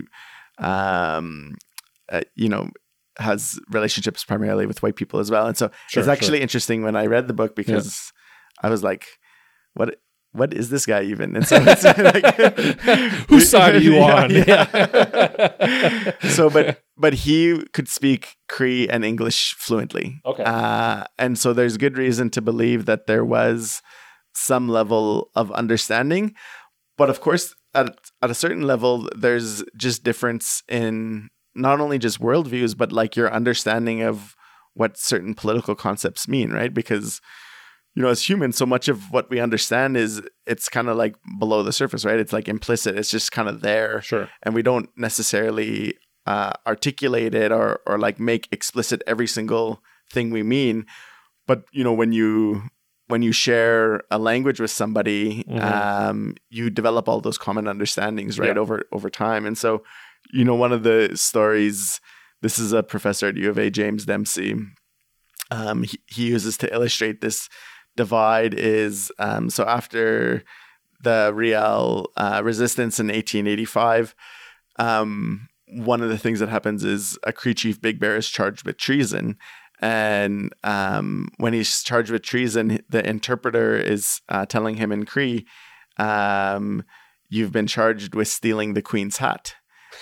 Um, Uh, you know, has relationships primarily with white people as well. And so sure, it's actually sure. interesting when I read the book because yeah. I was like, what, what is this guy even? And so it's like, whose side are you yeah, on? Yeah. So, but, but he could speak Cree and English fluently. Okay. Uh, and so there's good reason to believe that there was some level of understanding, but of course at, at a certain level, there's just difference in not only just worldviews, but like your understanding of what certain political concepts mean, right? Because, you know, as humans, so much of what we understand is it's kind of like below the surface, right? It's like implicit. It's just kind of there. Sure. And we don't necessarily uh, articulate it or, or like make explicit every single thing we mean. but you know, when you when you share a language with somebody, Mhm. um, you develop all those common understandings, right, Yeah. over over time. And so, you know, one of the stories, this is a professor at U of A, James Dempsey. Um, he, he uses to illustrate this divide is um, so after the Riel uh, resistance in eighteen eighty-five, um, one of the things that happens is a Cree chief, Big Bear, is charged with treason. And um, when he's charged with treason, the interpreter is uh, telling him in Cree, um, you've been charged with stealing the Queen's hat.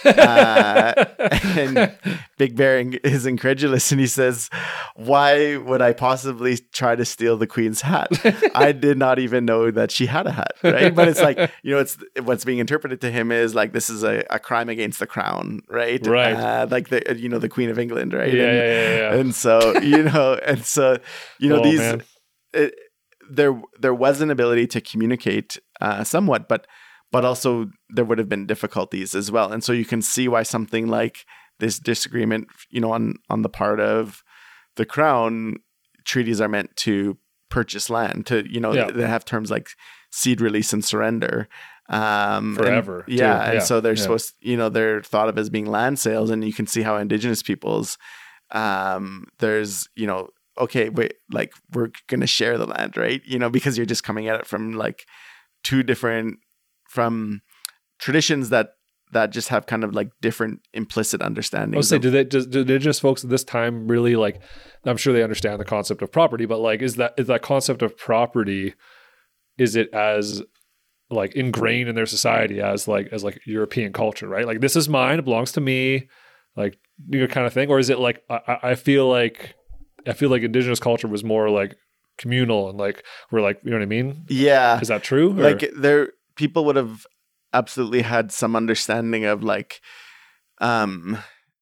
uh, and Big Bear is incredulous, and he says, why would I possibly try to steal the Queen's hat? I did not even know that she had a hat, right? But it's like, you know, it's what's being interpreted to him is like, this is a, a crime against the crown, right? Right. Uh, like the, you know, the Queen of England, right? Yeah, and, yeah, yeah, yeah. and so, you know, and so, you know, Oh, these, man. it, there, there was an ability to communicate uh, somewhat, but But also there would have been difficulties as well. And so you can see why something like this disagreement, you know, on, on the part of the crown, treaties are meant to purchase land, to, you know, Yeah. they have terms like cede, release, and surrender. Um, Forever, And, yeah. too. And Yeah. so they're Yeah. supposed, you know, they're thought of as being land sales. And you can see how Indigenous peoples, um, there's, you know, okay, wait, like we're going to share the land, right? You know, because you're just coming at it from like two different, from traditions that that just have kind of like different implicit I would understandings. say, of- do they, do, do Indigenous folks at this time really like, I'm sure they understand the concept of property, but like, is that, is that concept of property, is it as like ingrained in their society as like, as like European culture, right? Like, this is mine, it belongs to me, like, you know, kind of thing. Or is it like, I, I feel like, I feel like Indigenous culture was more like communal and like, we're like, you know what I mean? yeah, Is that true? Or- like there, people would have absolutely had some understanding of like, um,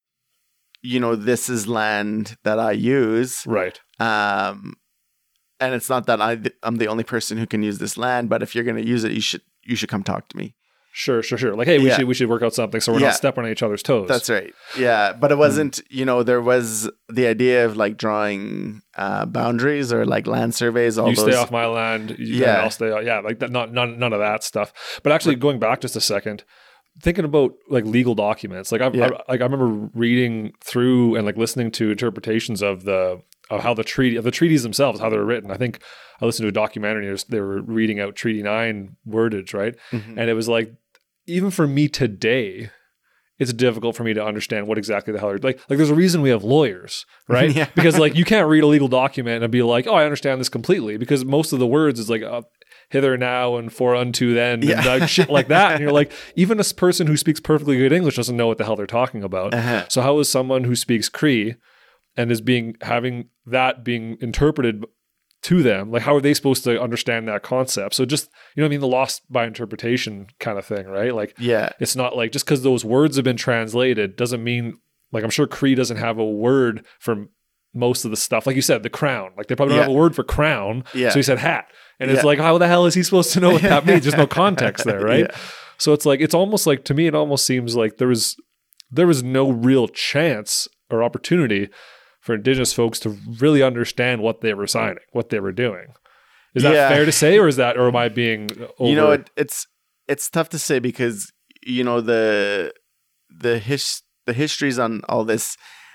you know, this is land that I use, right. um, and it's not that I I'm the only person who can use this land, but if you're going to use it, you should you should come talk to me. Sure, sure, sure. Like, hey, we Yeah. should we should work out something so we're Yeah. not stepping on each other's toes. That's right. Yeah. But it Hmm. wasn't, you know, there was the idea of like drawing uh, boundaries or like land surveys. All you those. stay off my land, you, Yeah. yeah, I'll stay. off- Yeah, like that. Not none, none of that stuff. But actually, going back just a second, thinking about like legal documents, like I, Yeah. I like I remember reading through and like listening to interpretations of the of how the treaty of the treaties themselves, how they're written. I think I listened to a documentary. And they were reading out Treaty Nine wordage, right? Mhm. And it was like, even for me today, it's difficult for me to understand what exactly the hell are like. Like, there's a reason we have lawyers, right? Yeah. Because like you can't read a legal document and be like, oh, I understand this completely, because most of the words is like uh, hither now and for unto then, Yeah. and like, shit like that. And you're like, even a s- person who speaks perfectly good English doesn't know what the hell they're talking about. Uh-huh. So how is someone who speaks Cree and is being having that being interpreted to them, like how are they supposed to understand that concept? So just, you know what I mean, the lost by interpretation kind of thing, right? Like, Yeah. it's not like just because those words have been translated doesn't mean, like, I'm sure Cree doesn't have a word for most of the stuff. Like you said, the crown, like they probably don't Yeah. have a word for crown. Yeah. So he said hat. And it's Yeah. like, how the hell is he supposed to know what that means? There's no context there, right? Yeah. So it's like, it's almost like, to me, it almost seems like there was, there was no real chance or opportunity for Indigenous folks to really understand what they were signing, what they were doing. Is that Yeah. fair to say, or is that, or am I being over? You know, it, it's it's tough to say because you know the the his the histories on all this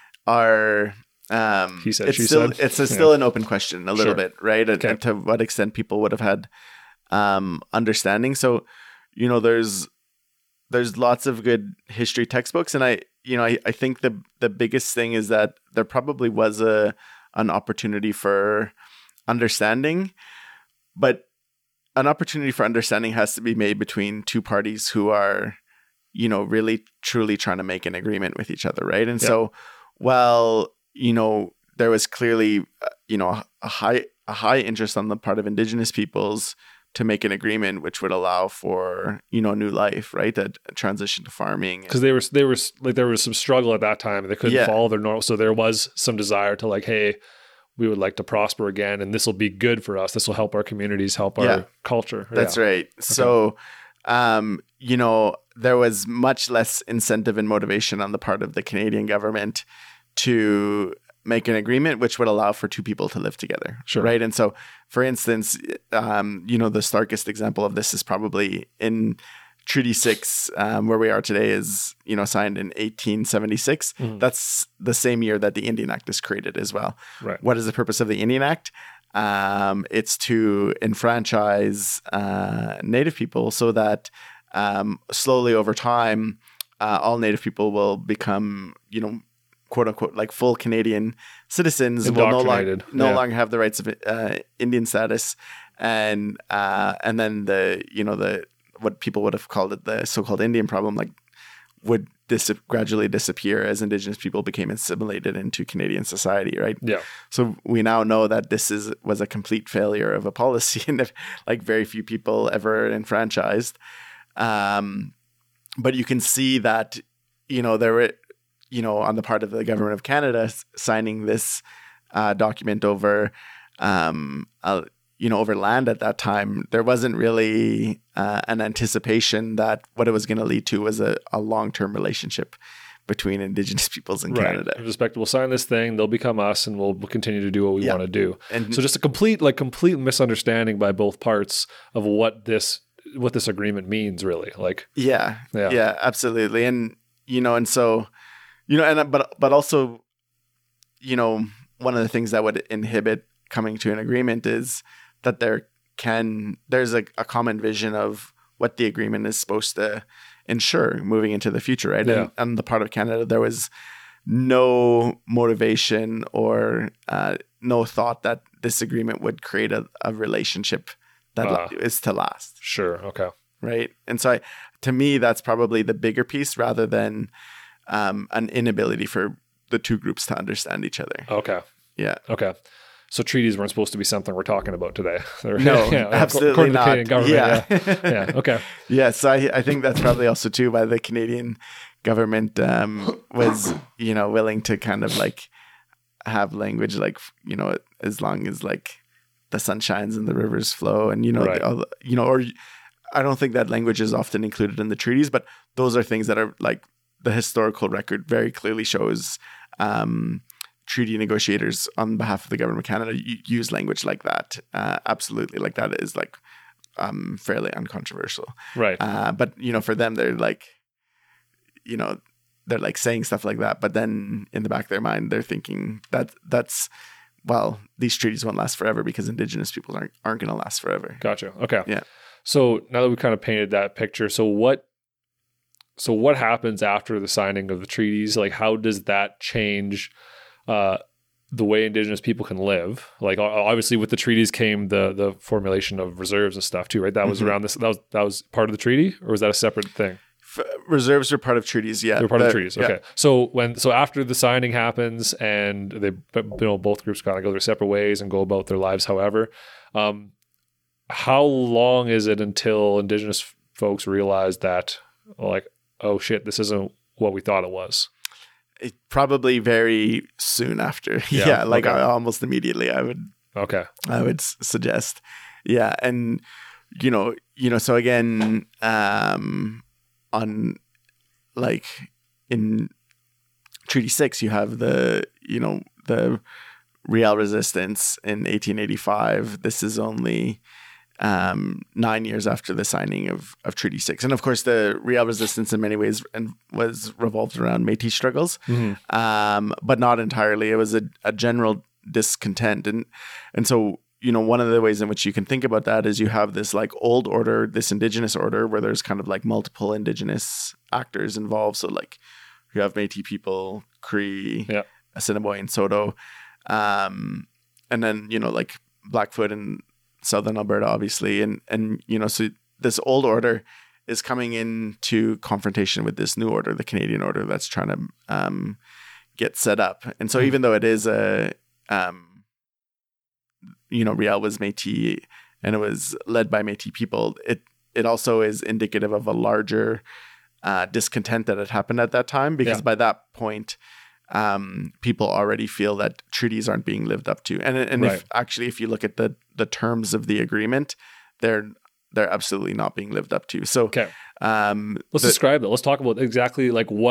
are um He said, it's she still said. it's a, Yeah. still an open question a little Sure. bit, right? And, Okay. and to what extent people would have had um understanding. So you know, there's there's lots of good history textbooks, and I you know I, I think the the biggest thing is that there probably was a an opportunity for understanding, but an opportunity for understanding has to be made between two parties who are, you know, really truly trying to make an agreement with each other, right? And Yeah. so, while you know there was clearly, uh, you know, a high a high interest on the part of Indigenous peoples to make an agreement which would allow for, you know, new life, right? A, a transition to farming. because they were they were like there was some struggle at that time and they couldn't Yeah. follow their normal, so there was some desire to like, hey, we would like to prosper again, and this will be good for us, this will help our communities, help our Yeah. culture. That's Yeah. right. So, um, you know, there was much less incentive and motivation on the part of the Canadian government to make an agreement which would allow for two people to live together. Sure. Right. And so, for instance, um, you know, the starkest example of this is probably in Treaty six, um, where we are today, is, you know, signed in eighteen seventy-six. Mm-hmm. That's the same year that the Indian Act is created as well. Right. What is the purpose of the Indian Act? Um, it's to enfranchise uh, Native people so that um, slowly over time, uh, all Native people will become, you know, quote unquote, like full Canadian citizens, will no longer no yeah. longer have the rights of uh, Indian status, and uh, and then the you know the what people would have called it the so-called Indian problem, like would dis- gradually disappear as Indigenous people became assimilated into Canadian society, right? Yeah. So we now know that this is was a complete failure of a policy, and if, like very few people ever enfranchised. Um, but you can see that, you know, there were, you know, on the part of the government of Canada signing this uh, document over, um, uh, you know, over land at that time, there wasn't really uh, an anticipation that what it was going to lead to was a, a long-term relationship between Indigenous peoples in right. Canada. Respect, we'll sign this thing, they'll become us, and we'll, we'll continue to do what we yeah. want to do. And so just a complete, like complete misunderstanding by both parts of what this, what this agreement means, really. Like, yeah, yeah, yeah, absolutely. And, you know, and so, you know, and, but, but also, you know, one of the things that would inhibit coming to an agreement is that there can, there's a, a common vision of what the agreement is supposed to ensure moving into the future, right? Yeah. And on the part of Canada, there was no motivation or uh, no thought that this agreement would create a, a relationship that uh, is to last. Sure. Okay. Right. And so I, to me, that's probably the bigger piece rather than um, an inability for the two groups to understand each other. Okay. Yeah. Okay. So treaties weren't supposed to be something we're talking about today. No, yeah, absolutely not. Canadian government. Yeah. yeah. yeah. Okay. Yeah. So I, I think that's probably also too why the Canadian government um, was, you know, willing to kind of like have language like, you know, as long as like the sun shines and the rivers flow and, you know, right. the, all the, you know, or I don't think that language is often included in the treaties, but those are things that are like the historical record very clearly shows um, treaty negotiators on behalf of the government of Canada use language like that. Uh, absolutely. Like that is like um, fairly uncontroversial. Right. Uh, but, you know, for them, they're like, you know, they're like saying stuff like that. But then in the back of their mind, they're thinking that that's, well, these treaties won't last forever because Indigenous people aren't, aren't going to last forever. Gotcha. Okay. Yeah. So now that we kind of painted that picture, so what, so what happens after the signing of the treaties? Like, how does that change uh, the way Indigenous people can live? Like, obviously, with the treaties came the the formulation of reserves and stuff too, right? That was mm-hmm. around this. That was that was part of the treaty, or was that a separate thing? F- reserves are part of treaties. Yeah, they're part the, of treaties. Okay, yeah. so when so after the signing happens, and they, you know, both groups kind of go their separate ways and go about their lives. However, um, how long is it until Indigenous folks realize that, like, oh shit, this isn't what we thought it was? It probably very soon after. Yeah, yeah like okay. I, almost immediately. I would. Okay. I would s- suggest. Yeah, and you know, you know. So again, um, on like in Treaty Six, you have the you know the Riel resistance in eighteen eighty-five. This is only um, nine years after the signing of, of Treaty Six. And of course, the Riel resistance in many ways and was revolved around Métis struggles, mm-hmm. um, but not entirely. It was a, a general discontent. And, and so, you know, one of the ways in which you can think about that is you have this like old order, this Indigenous order, where there's kind of like multiple Indigenous actors involved. So like you have Métis people, Cree, yeah. Assiniboine, and Saulteaux. Um, and then, you know, like Blackfoot and Southern Alberta, obviously. And, and, you know, so this old order is coming into confrontation with this new order, the Canadian order that's trying to um, get set up. And so mm. even though it is a, um, you know, Riel was Métis and it was led by Métis people, it, it also is indicative of a larger uh, discontent that had happened at that time, because yeah. by that point, um, people already feel that treaties aren't being lived up to. And, and right. if actually, if you look at the, the terms of the agreement, they're, they're absolutely not being lived up to. So, okay. um, let's the, describe it. Let's talk about exactly like what,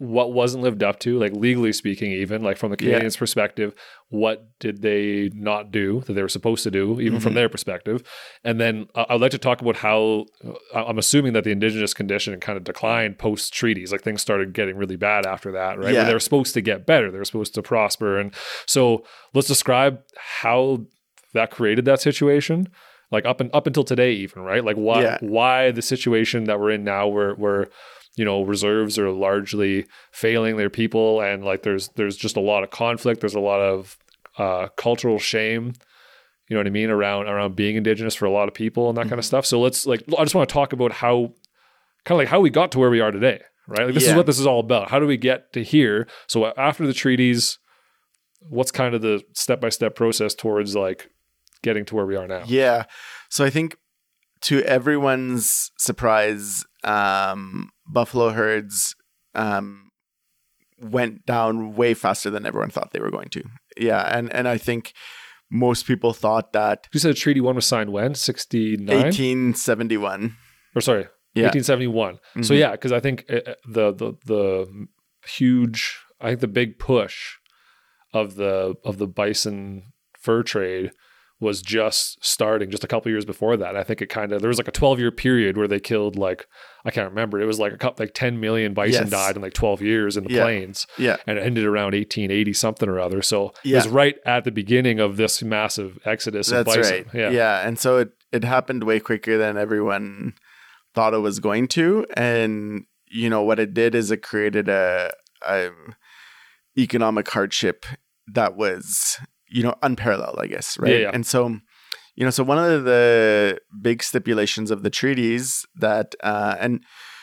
what wasn't lived up to, like legally speaking, even like from the Canadians' yeah. perspective, what did they not do that they were supposed to do, even mm-hmm. from their perspective? And then uh, I'd like to talk about how uh, I'm assuming that the Indigenous condition kind of declined post treaties. Like things started getting really bad after that, right? Yeah. They were supposed to get better. They were supposed to prosper. And so let's describe how that created that situation. Like up and up until today, even, right? Like why yeah. why the situation that we're in now, where where you know reserves are largely failing their people, and like there's there's just a lot of conflict. There's a lot of uh, cultural shame, you know what I mean, around around being Indigenous for a lot of people and that mm-hmm. kind of stuff. So let's like I just want to talk about how kind of like how we got to where we are today, right? Like this yeah. is what this is all about. How do we get to here? So after the treaties, what's kind of the step by step process towards like getting to where we are now? Yeah. So I think to everyone's surprise, um, buffalo herds um, went down way faster than everyone thought they were going to. Yeah. And, and I think most people thought that... You said Treaty one was signed when? sixty-nine? eighteen seventy-one. Or sorry, yeah. eighteen seventy-one. Mm-hmm. So yeah, because I think the, the the huge, I think the big push of the of the bison fur trade was just starting just a couple years before that. I think it kind of, there was like a twelve year period where they killed like, I can't remember. It was like a couple, like ten million bison yes. died in like twelve years in the yeah. plains. Yeah. And it ended around eighteen eighty something or other. So yeah. it was right at the beginning of this massive exodus That's of bison. Right. Yeah. Yeah. And so it, it happened way quicker than everyone thought it was going to. And, you know, what it did is it created a, a economic hardship that was, you know, unparalleled, I guess, right? Yeah, yeah. And so, you know, so one of the big stipulations of the treaties that, uh, and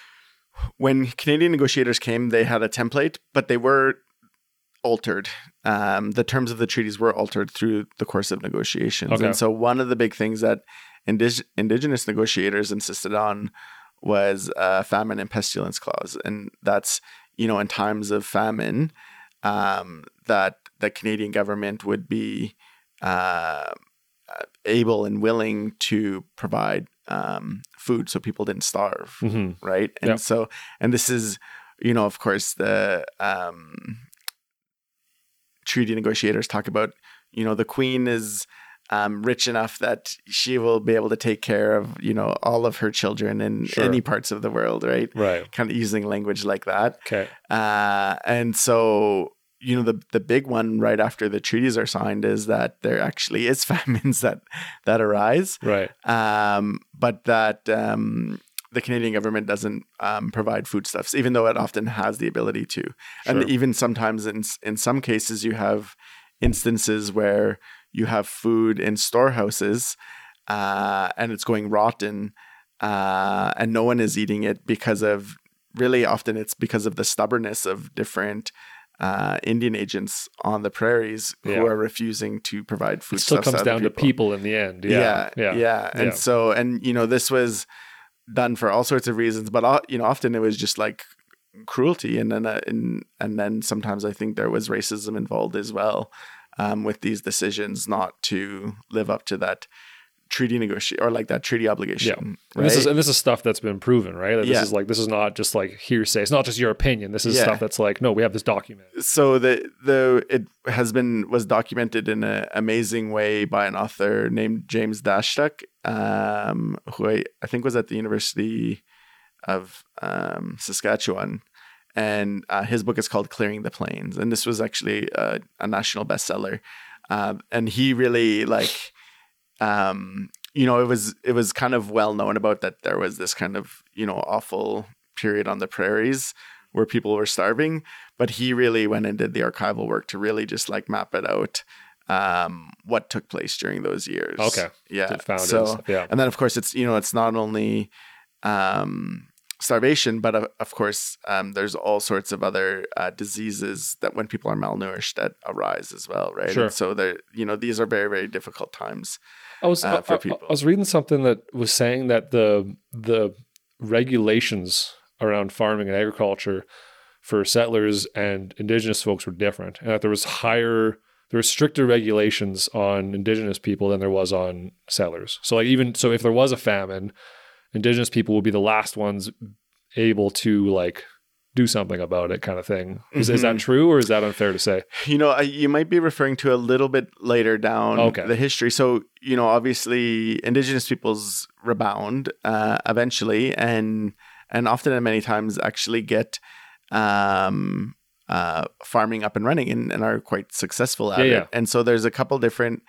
when Canadian negotiators came, they had a template, but they were altered. Um, the terms of the treaties were altered through the course of negotiations. Okay. And so one of the big things that indig- Indigenous negotiators insisted on was a famine and pestilence clause. And that's, you know, in times of famine, um, that the Canadian government would be uh, able and willing to provide um, food so people didn't starve, mm-hmm. right? And yep. so, and this is, you know, of course, the um, treaty negotiators talk about, you know, the Queen is um, rich enough that she will be able to take care of, you know, all of her children in sure. any parts of the world, right? Right. Kind of using language like that. Okay. Uh, and so, you know, the the big one right after the treaties are signed is that there actually is famines that that arise, right? Um, but that um, the Canadian government doesn't um, provide foodstuffs, even though it often has the ability to. Sure. And even sometimes, in in some cases, you have instances where you have food in storehouses, uh, and it's going rotten, uh, and no one is eating it because of really often it's because of the stubbornness of different. Uh, Indian agents on the prairies who yeah. are refusing to provide food. It still comes down people. to people in the end. Yeah. Yeah, yeah. Yeah. And yeah. so, and, you know, this was done for all sorts of reasons, but, you know, often it was just like cruelty. And then, uh, and, and then sometimes I think there was racism involved as well um, with these decisions not to live up to that treaty negotiation or like that treaty obligation. Yeah. Right? And this is and this is stuff that's been proven, right? Like this yeah. is like this is not just like hearsay. It's not just your opinion. This is yeah. stuff that's like, no, we have this document. So the the it has been was documented in an amazing way by an author named James Dashtuck, um, who I, I think was at the University of um, Saskatchewan. And uh, his book is called Clearing the Plains. And this was actually a, a national bestseller. Um, and he really like Um, you know, it was it was kind of well known about that there was this kind of, you know, awful period on the prairies where people were starving, but he really went and did the archival work to really just like map it out, um, what took place during those years. Okay. Yeah. Found so, yeah. And then of course it's, you know, it's not only, um, starvation, but uh, of course, um, there's all sorts of other uh, diseases that when people are malnourished that arise as well, right? Sure. And so they're, you know, these are very, very difficult times. I was uh, for I, people. I was reading something that was saying that the the regulations around farming and agriculture for settlers and Indigenous folks were different, and that there was higher, there were stricter regulations on Indigenous people than there was on settlers. So like even so, if there was a famine, Indigenous people would be the last ones able to like do something about it kind of thing. Is, Mm-hmm. is that true or is that unfair to say? You know, I, you might be referring to a little bit later down Okay. the history. So, you know, obviously Indigenous peoples rebound uh, eventually and and often and many times actually get um, uh, farming up and running and, and are quite successful at Yeah, it. yeah. And so there's a couple different,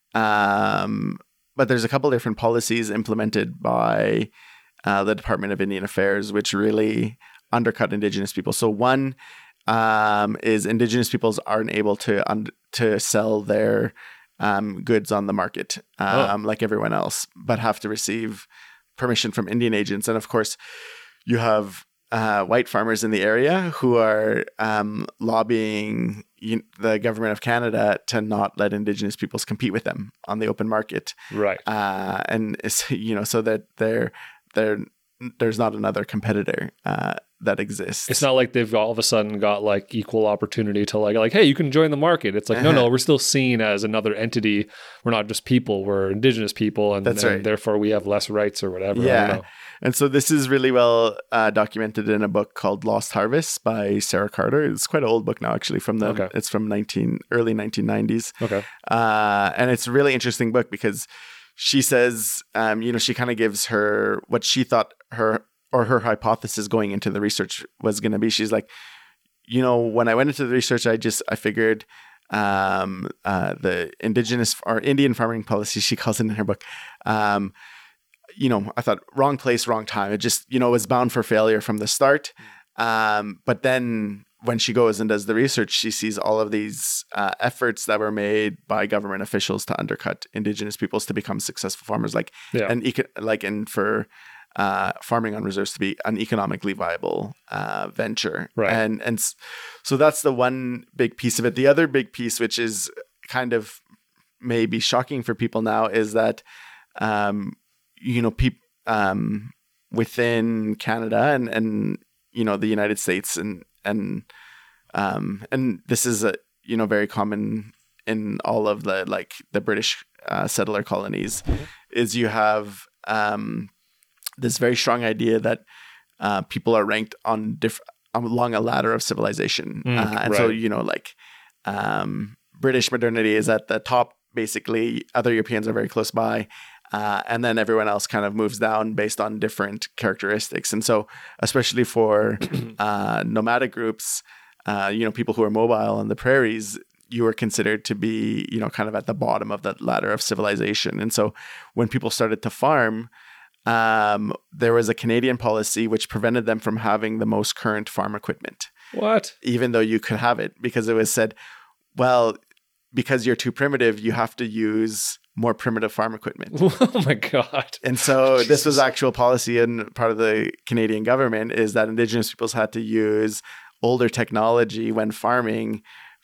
um, but there's a couple different policies implemented by uh, the Department of Indian Affairs, which really undercut Indigenous people. So one um, is Indigenous peoples aren't able to un- to sell their um, goods on the market um, Oh. like everyone else, but have to receive permission from Indian agents. And of course, you have uh, white farmers in the area who are um, lobbying you, the government of Canada to not let Indigenous peoples compete with them on the open market. Right. Uh, and it's, you know, so that they're, they're, there's not another competitor uh, that exists. It's not like they've all of a sudden got like equal opportunity to like, like, hey, you can join the market. It's like, no, no, we're still seen as another entity. We're not just people, we're Indigenous people. And, That's and right. therefore we have less rights or whatever. I don't Yeah. know. And so this is really well uh, documented in a book called Lost Harvest by Sarah Carter. It's quite an old book now, actually, from the, Okay. it's from nineteen early nineteen nineties. Okay. Uh, and it's a really interesting book because she says, um, you know, she kind of gives her what she thought her or her hypothesis going into the research was going to be. She's like, you know, when I went into the research, I just, I figured um, uh, the indigenous or Indian farming policy, she calls it in her book, um, you know, I thought wrong place, wrong time. It just, you know, was bound for failure from the start. Um, but then when she goes and does the research, she sees all of these uh, efforts that were made by government officials to undercut Indigenous peoples to become successful farmers, like Yeah. and eco- like and for uh, farming on reserves to be an economically viable uh, venture, Right. And and s- so that's the one big piece of it. The other big piece, which is kind of maybe shocking for people now, is that um, you know people um, within Canada and and you know the United States and and um, and this is a you know very common in all of the like the British uh, settler colonies, is you have um, this very strong idea that uh, people are ranked on diff- along a ladder of civilization, Mm, uh, and so right. you know like um, British modernity is at the top. Basically, other Europeans are very close by. Uh, and then everyone else kind of moves down based on different characteristics. And so, especially for uh, nomadic groups, uh, you know, people who are mobile on the prairies, you were considered to be, you know, kind of at the bottom of that ladder of civilization. And so when people started to farm, um, there was a Canadian policy which prevented them from having the most current farm equipment, What? even though you could have it, because it was said, well, because you're too primitive, you have to use more primitive farm equipment. Oh my God. And so this was Jesus. actual policy and part of the Canadian government, is that Indigenous peoples had to use older technology when farming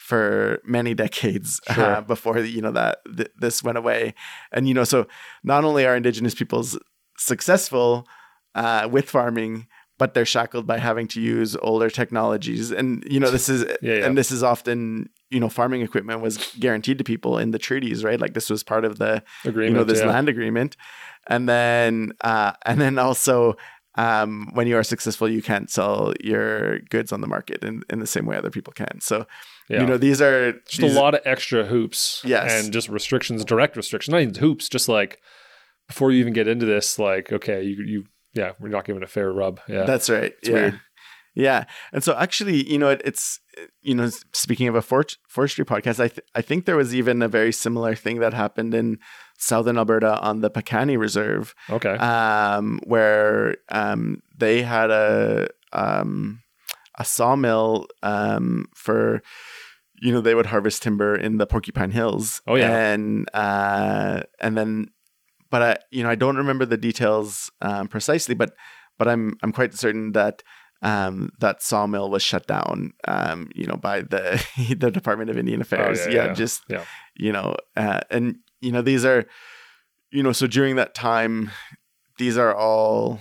for many decades Sure. uh, before, you know, that th- this went away. And, you know, so not only are Indigenous peoples successful uh, with farming, but they're shackled by having to use older technologies. And, you know, this is, Yeah, yeah. and this is often, you know, farming equipment was guaranteed to people in the treaties, right? Like this was part of the, Agreement. you know, this yeah. land agreement. And then, uh, and then also, um, when you are successful, you can't sell your goods on the market in, in the same way other people can. So, Yeah. you know, these are Just these- a lot of extra hoops. Yes. And just restrictions, direct restrictions, not even hoops, just like before you even get into this, like, okay, you, you, yeah, we're not giving a fair rub. Yeah. That's right. It's yeah. weird. Yeah. And so actually, you know, it, it's, you know, speaking of a for- forestry podcast, I, th- I think there was even a very similar thing that happened in southern Alberta on the Picani Reserve, Okay. um, where um, they had a, um, a sawmill um, for, you know, they would harvest timber in the Porcupine Hills. Oh, yeah. And, uh, and then, but I, you know, I don't remember the details um, precisely, but, but I'm, I'm quite certain that um, that sawmill was shut down, um, you know, by the the Department of Indian Affairs. Oh, yeah, yeah, yeah. just Yeah. you know, uh, and you know, these are, you know, so during that time, these are all,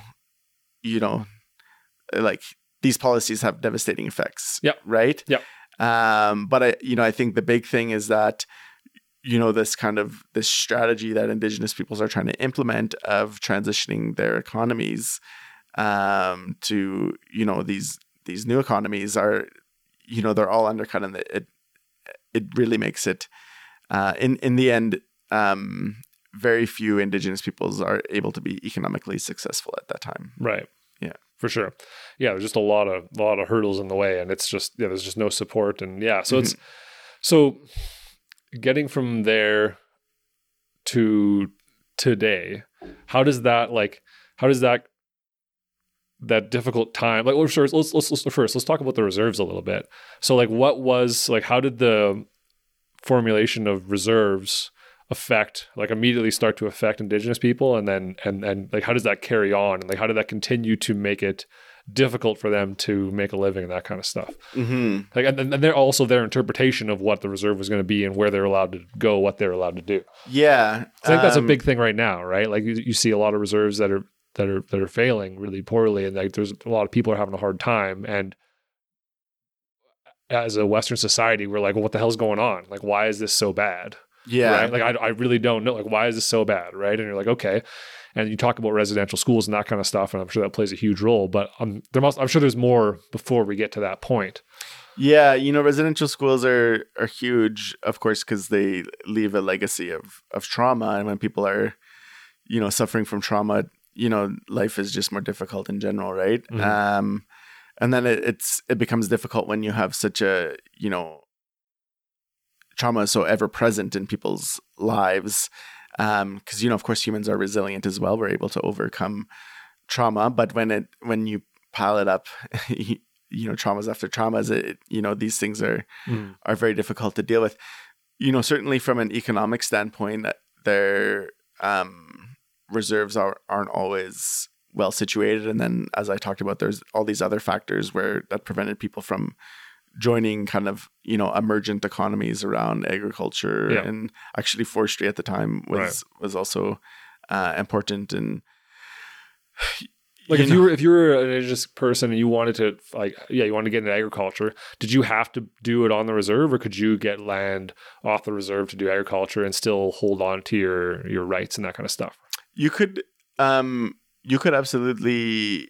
you know, like these policies have devastating effects. Yep. Right. Yep. Um, but I, you know, I think the big thing is that, you know, this kind of this strategy that Indigenous peoples are trying to implement of transitioning their economies um, to, you know, these these new economies are, you know, they're all undercut, and it it really makes it uh, in in the end. Um, very few Indigenous peoples are able to be economically successful at that time. Right. Yeah, for sure. Yeah, there's just a lot of a lot of hurdles in the way, and it's just yeah, there's just no support, and yeah, so mm-hmm. it's so getting from there to today. How does that like? How does that that difficult time like? Well, first, let's let's let's first let's talk about the reserves a little bit. So like, what was like? How did the formulation of reserves affect like immediately start to affect Indigenous people, and then and and like how does that carry on, and like how did that continue to make it difficult for them to make a living and that kind of stuff? Mm-hmm. Like and, and they're also their interpretation of what the reserve was going to be and where they're allowed to go, what they're allowed to do. Yeah, I think that's um, a big thing right now, right? Like you, you see a lot of reserves that are that are that are failing really poorly, and like there's a lot of people are having a hard time. And as a Western society, we're like, well, what the hell's going on? Like, why is this so bad? Yeah. Right? Like, I, I really don't know. Like, why is this so bad? Right. And you're like, okay. And you talk about residential schools and that kind of stuff. And I'm sure that plays a huge role, but um, there must, I'm sure there's more before we get to that point. Yeah. You know, residential schools are, are huge, of course, because they leave a legacy of, of trauma. And when people are, you know, suffering from trauma, you know, life is just more difficult in general. Right. Mm-hmm. Um, and then it, it's, it becomes difficult when you have such a, you know, trauma is so ever present in people's lives. Um, because, you know, of course, humans are resilient as well. We're able to overcome trauma. But when it when you pile it up, you, you know, traumas after traumas, it, you know, these things are mm. are very difficult to deal with. You know, certainly from an economic standpoint, their um, reserves are, aren't always well situated. And then, as I talked about, there's all these other factors where that prevented people from joining kind of, you know, emergent economies around agriculture. Yeah. And actually forestry at the time was right. was also uh, important. And like you if know, you were if you were an indigenous person and you wanted to like yeah you wanted to get into agriculture, did you have to do it on the reserve, or could you get land off the reserve to do agriculture and still hold on to your your rights and that kind of stuff? You could um you could absolutely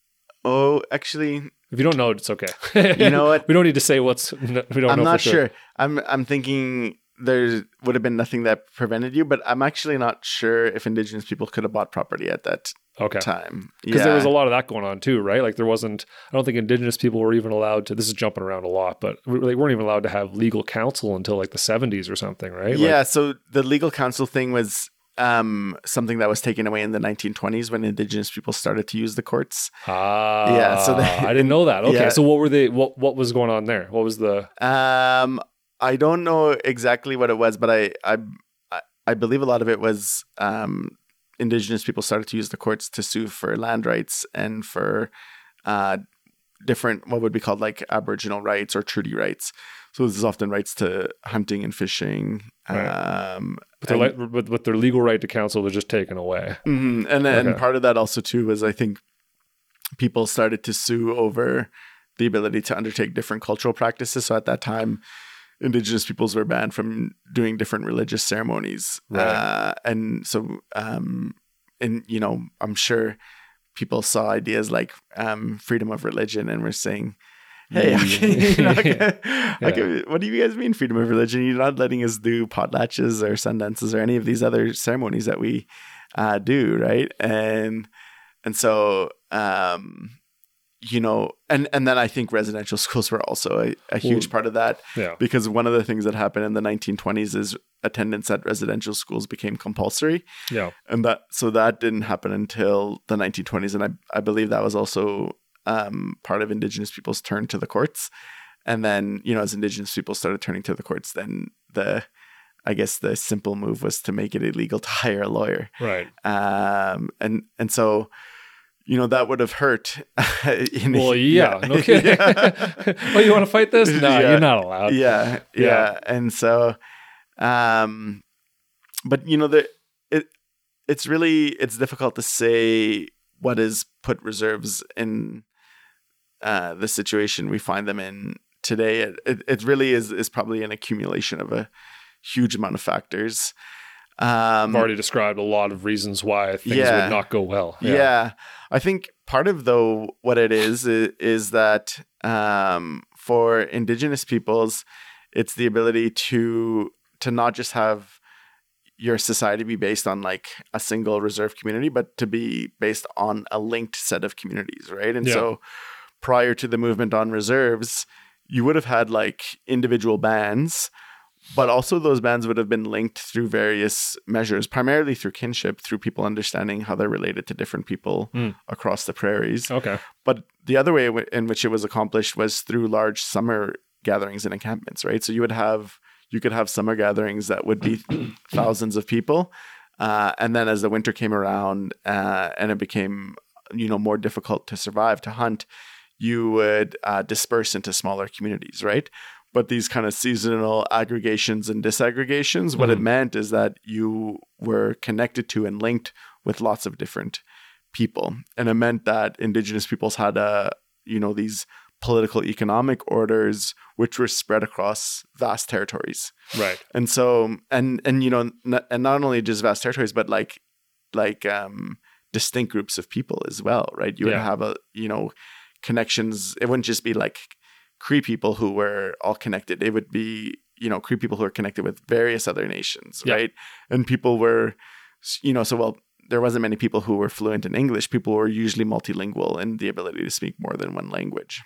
oh actually if you don't know, it's okay. You know what? We don't need to say what's. We don't I'm know. not for sure. sure. I'm. I'm thinking there would have been nothing that prevented you, but I'm actually not sure if Indigenous people could have bought property at that okay. time. Because yeah. there was a lot of that going on too, right? Like there wasn't. I don't think Indigenous people were even allowed to. This is jumping around a lot, but they weren't even allowed to have legal counsel until like the seventies or something, right? Yeah. Like, so the legal counsel thing was um something that was taken away in the nineteen twenties when Indigenous people started to use the courts. Ah, yeah. So they, I didn't know that. Okay, yeah. So what were they? What what was going on there? What was the? Um, I don't know exactly what it was, but I I I believe a lot of it was um Indigenous people started to use the courts to sue for land rights and for uh different what would be called like Aboriginal rights or treaty rights. So this is often rights to hunting and fishing. Right. Um, but, their, and, with, with their legal right to counsel was just taken away. Mm-hmm. And then okay. part of that also too was I think people started to sue over the ability to undertake different cultural practices. So at that time, Indigenous peoples were banned from doing different religious ceremonies. Right. Uh, and so, um, and you know, I'm sure people saw ideas like um, freedom of religion and were saying, hey, okay, you know, okay, yeah. okay, what do you guys mean freedom of religion? You're not letting us do potlatches or sundances or any of these other ceremonies that we uh, do, right? And and so, um, you know, and, and then I think residential schools were also a, a huge part of that. Yeah. Because one of the things that happened in the nineteen twenties is attendance at residential schools became compulsory. Yeah. And that so that didn't happen until the nineteen twenties. And I, I believe that was also um, part of Indigenous people's turn to the courts. And then, you know, as Indigenous people started turning to the courts, then the, I guess the simple move was to make it illegal to hire a lawyer. Right. Um, and, and so, you know, that would have hurt. in, well, yeah, yeah. No kidding. Yeah. Oh, you want to fight this? No, yeah. You're not allowed. Yeah, yeah. Yeah. And so, um, but you know, the, it, it's really, it's difficult to say what has put reserves in uh, the situation we find them in today. It, it, it really is, is probably an accumulation of a huge amount of factors. Um, I've already described a lot of reasons why things yeah, would not go well. Yeah. yeah. I think part of though what it is is, is that um, for Indigenous peoples, it's the ability to to not just have your society be based on like a single reserve community, but to be based on a linked set of communities, right? And Yeah. so prior to the movement on reserves, you would have had like individual bands, but also those bands would have been linked through various measures, primarily through kinship, through people understanding how they're related to different people Mm. across the prairies. Okay. But the other way w- in which it was accomplished was through large summer gatherings and encampments, right? So you would have you could have summer gatherings that would be thousands of people, uh, and then as the winter came around uh, and it became you know more difficult to survive, to hunt, you would uh, disperse into smaller communities, right? But these kind of seasonal aggregations and disaggregations, what it Mhm. meant is that you were connected to and linked with lots of different people. And it meant that Indigenous peoples had a, you know, these political economic orders which were spread across vast territories. Right. And so, and, and, you know, n- and not only just vast territories, but like, like, um, distinct groups of people as well, right? You would Yeah. have a, you know, connections. It wouldn't just be like Cree people who were all connected. It would be, you know, Cree people who are connected with various other nations, Yeah. right? And people were, you know, so well, there wasn't many people who were fluent in English. People were usually multilingual in the ability to speak more than one language.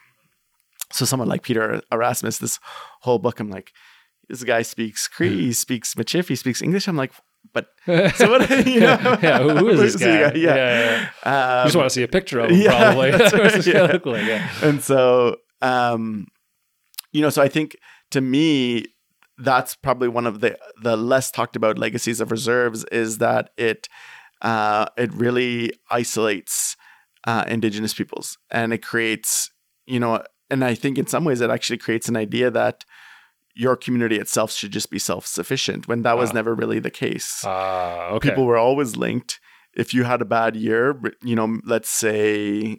So someone like Peter Erasmus, this whole book, I'm like, this guy speaks Cree, he speaks Michif, he speaks English. I'm like, but so what? You know, yeah. Who, who is this who's guy? the Yeah. yeah, yeah. Um, you just want to see a picture of him, yeah, probably. that's What's right, this yeah. guy look like? Yeah. And so, um, you know, so I think to me, that's probably one of the the less talked about legacies of reserves is that it uh, it really isolates uh, Indigenous peoples, and it creates, you know, and I think in some ways it actually creates an idea that your community itself should just be self-sufficient when that was Ah. never really the case. Ah, okay. People were always linked. If you had a bad year, you know, let's say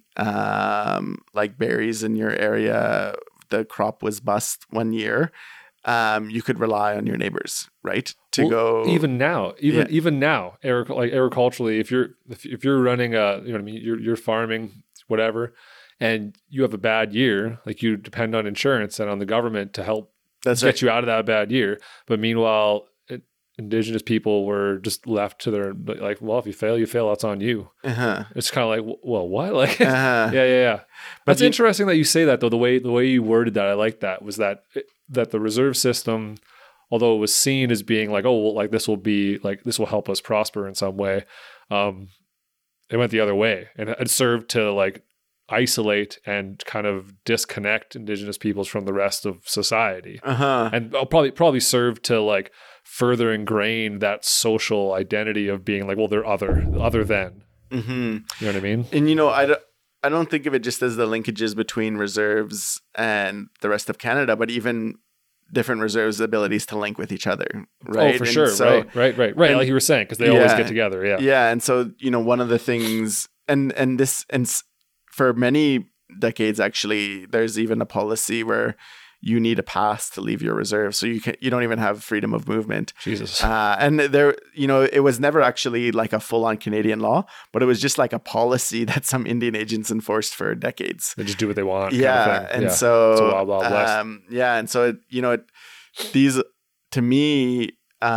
um, like berries in your area, the crop was bust one year, um, you could rely on your neighbors, right? To Well, go even now, even Yeah. even now, agric- like agriculturally, if you're if, if you're running a, you know what I mean, you're you're farming whatever, and you have a bad year, like you depend on insurance and on the government to help That's get right. you out of that bad year. But meanwhile, it, Indigenous people were just left to their like, well, if you fail, you fail. That's on you. Uh-huh. It's kind of like, well, what? Like, Uh-huh. yeah, yeah, yeah. That's you- interesting that you say that though. The way the way you worded that, I like that. Was that that the reserve system, although it was seen as being like, oh, well, like this will be like this will help us prosper in some way, um, it went the other way, and it served to like isolate and kind of disconnect Indigenous peoples from the rest of society, Uh-huh. and I'll probably probably serve to like further ingrain that social identity of being like, well, they're other other than. Mm-hmm. You know what I mean? And, you know, I don't, I don't think of it just as the linkages between reserves and the rest of Canada, but even different reserves' abilities to link with each other, right? Oh, for And sure. so- right, right, right, right. and- Like you were saying, because they always Yeah. get together. Yeah. Yeah, and so, you know, one of the things, and and this, and s- for many decades, actually, there's even a policy where you need a pass to leave your reserve, so you can you don't even have freedom of movement. Jesus. Uh, and there, you know, it was never actually like a full-on Canadian law, but it was just like a policy that some Indian agents enforced for decades. They just do what they want. kind of Yeah, thing. and Yeah. so It's a wild, wild west. um, yeah, and so it, you know, it, these to me,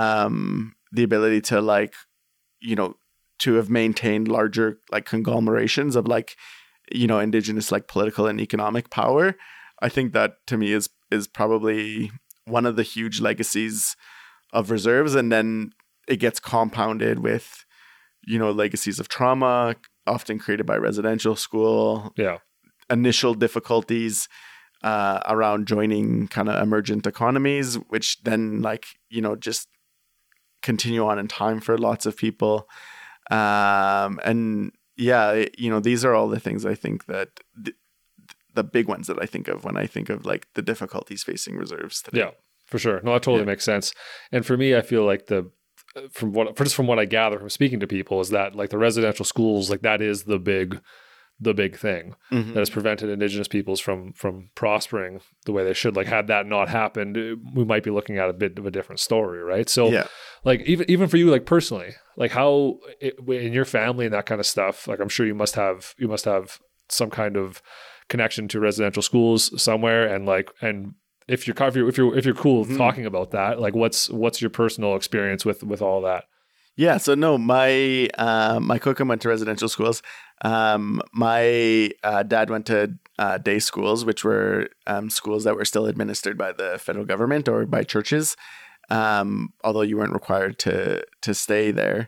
um, the ability to like, you know, to have maintained larger like conglomerations of like, you know, Indigenous like political and economic power. I think that to me is is probably one of the huge legacies of reserves, and then it gets compounded with, you know, legacies of trauma, often created by residential school, Yeah. initial difficulties uh, around joining kind of emergent economies, which then like, you know, just continue on in time for lots of people. Um, and yeah, it- you know, these are all the things I think that th- the big ones that I think of when I think of like the difficulties facing reserves today. Yeah, for sure. No, that totally Yeah. makes sense. And for me, I feel like the from what just from what I gather from speaking to people is that like the residential schools, like that is the big the big thing Mhm. that has prevented Indigenous peoples from from prospering the way they should. Like had that not happened, uh, we might be looking at a bit of a different story, right? So Yeah. like even even for you, like personally, like how it, in your family and that kind of stuff, like I'm sure you must have you must have some kind of connection to residential schools somewhere, and like, and if you're if you're if you're, if you're cool Mm-hmm. talking about that, like, what's what's your personal experience with with all that? Yeah, so no, my uh, my Kokum went to residential schools. Um, my uh, dad went to uh, day schools, which were um, schools that were still administered by the federal government or by churches, um, although you weren't required to to stay there.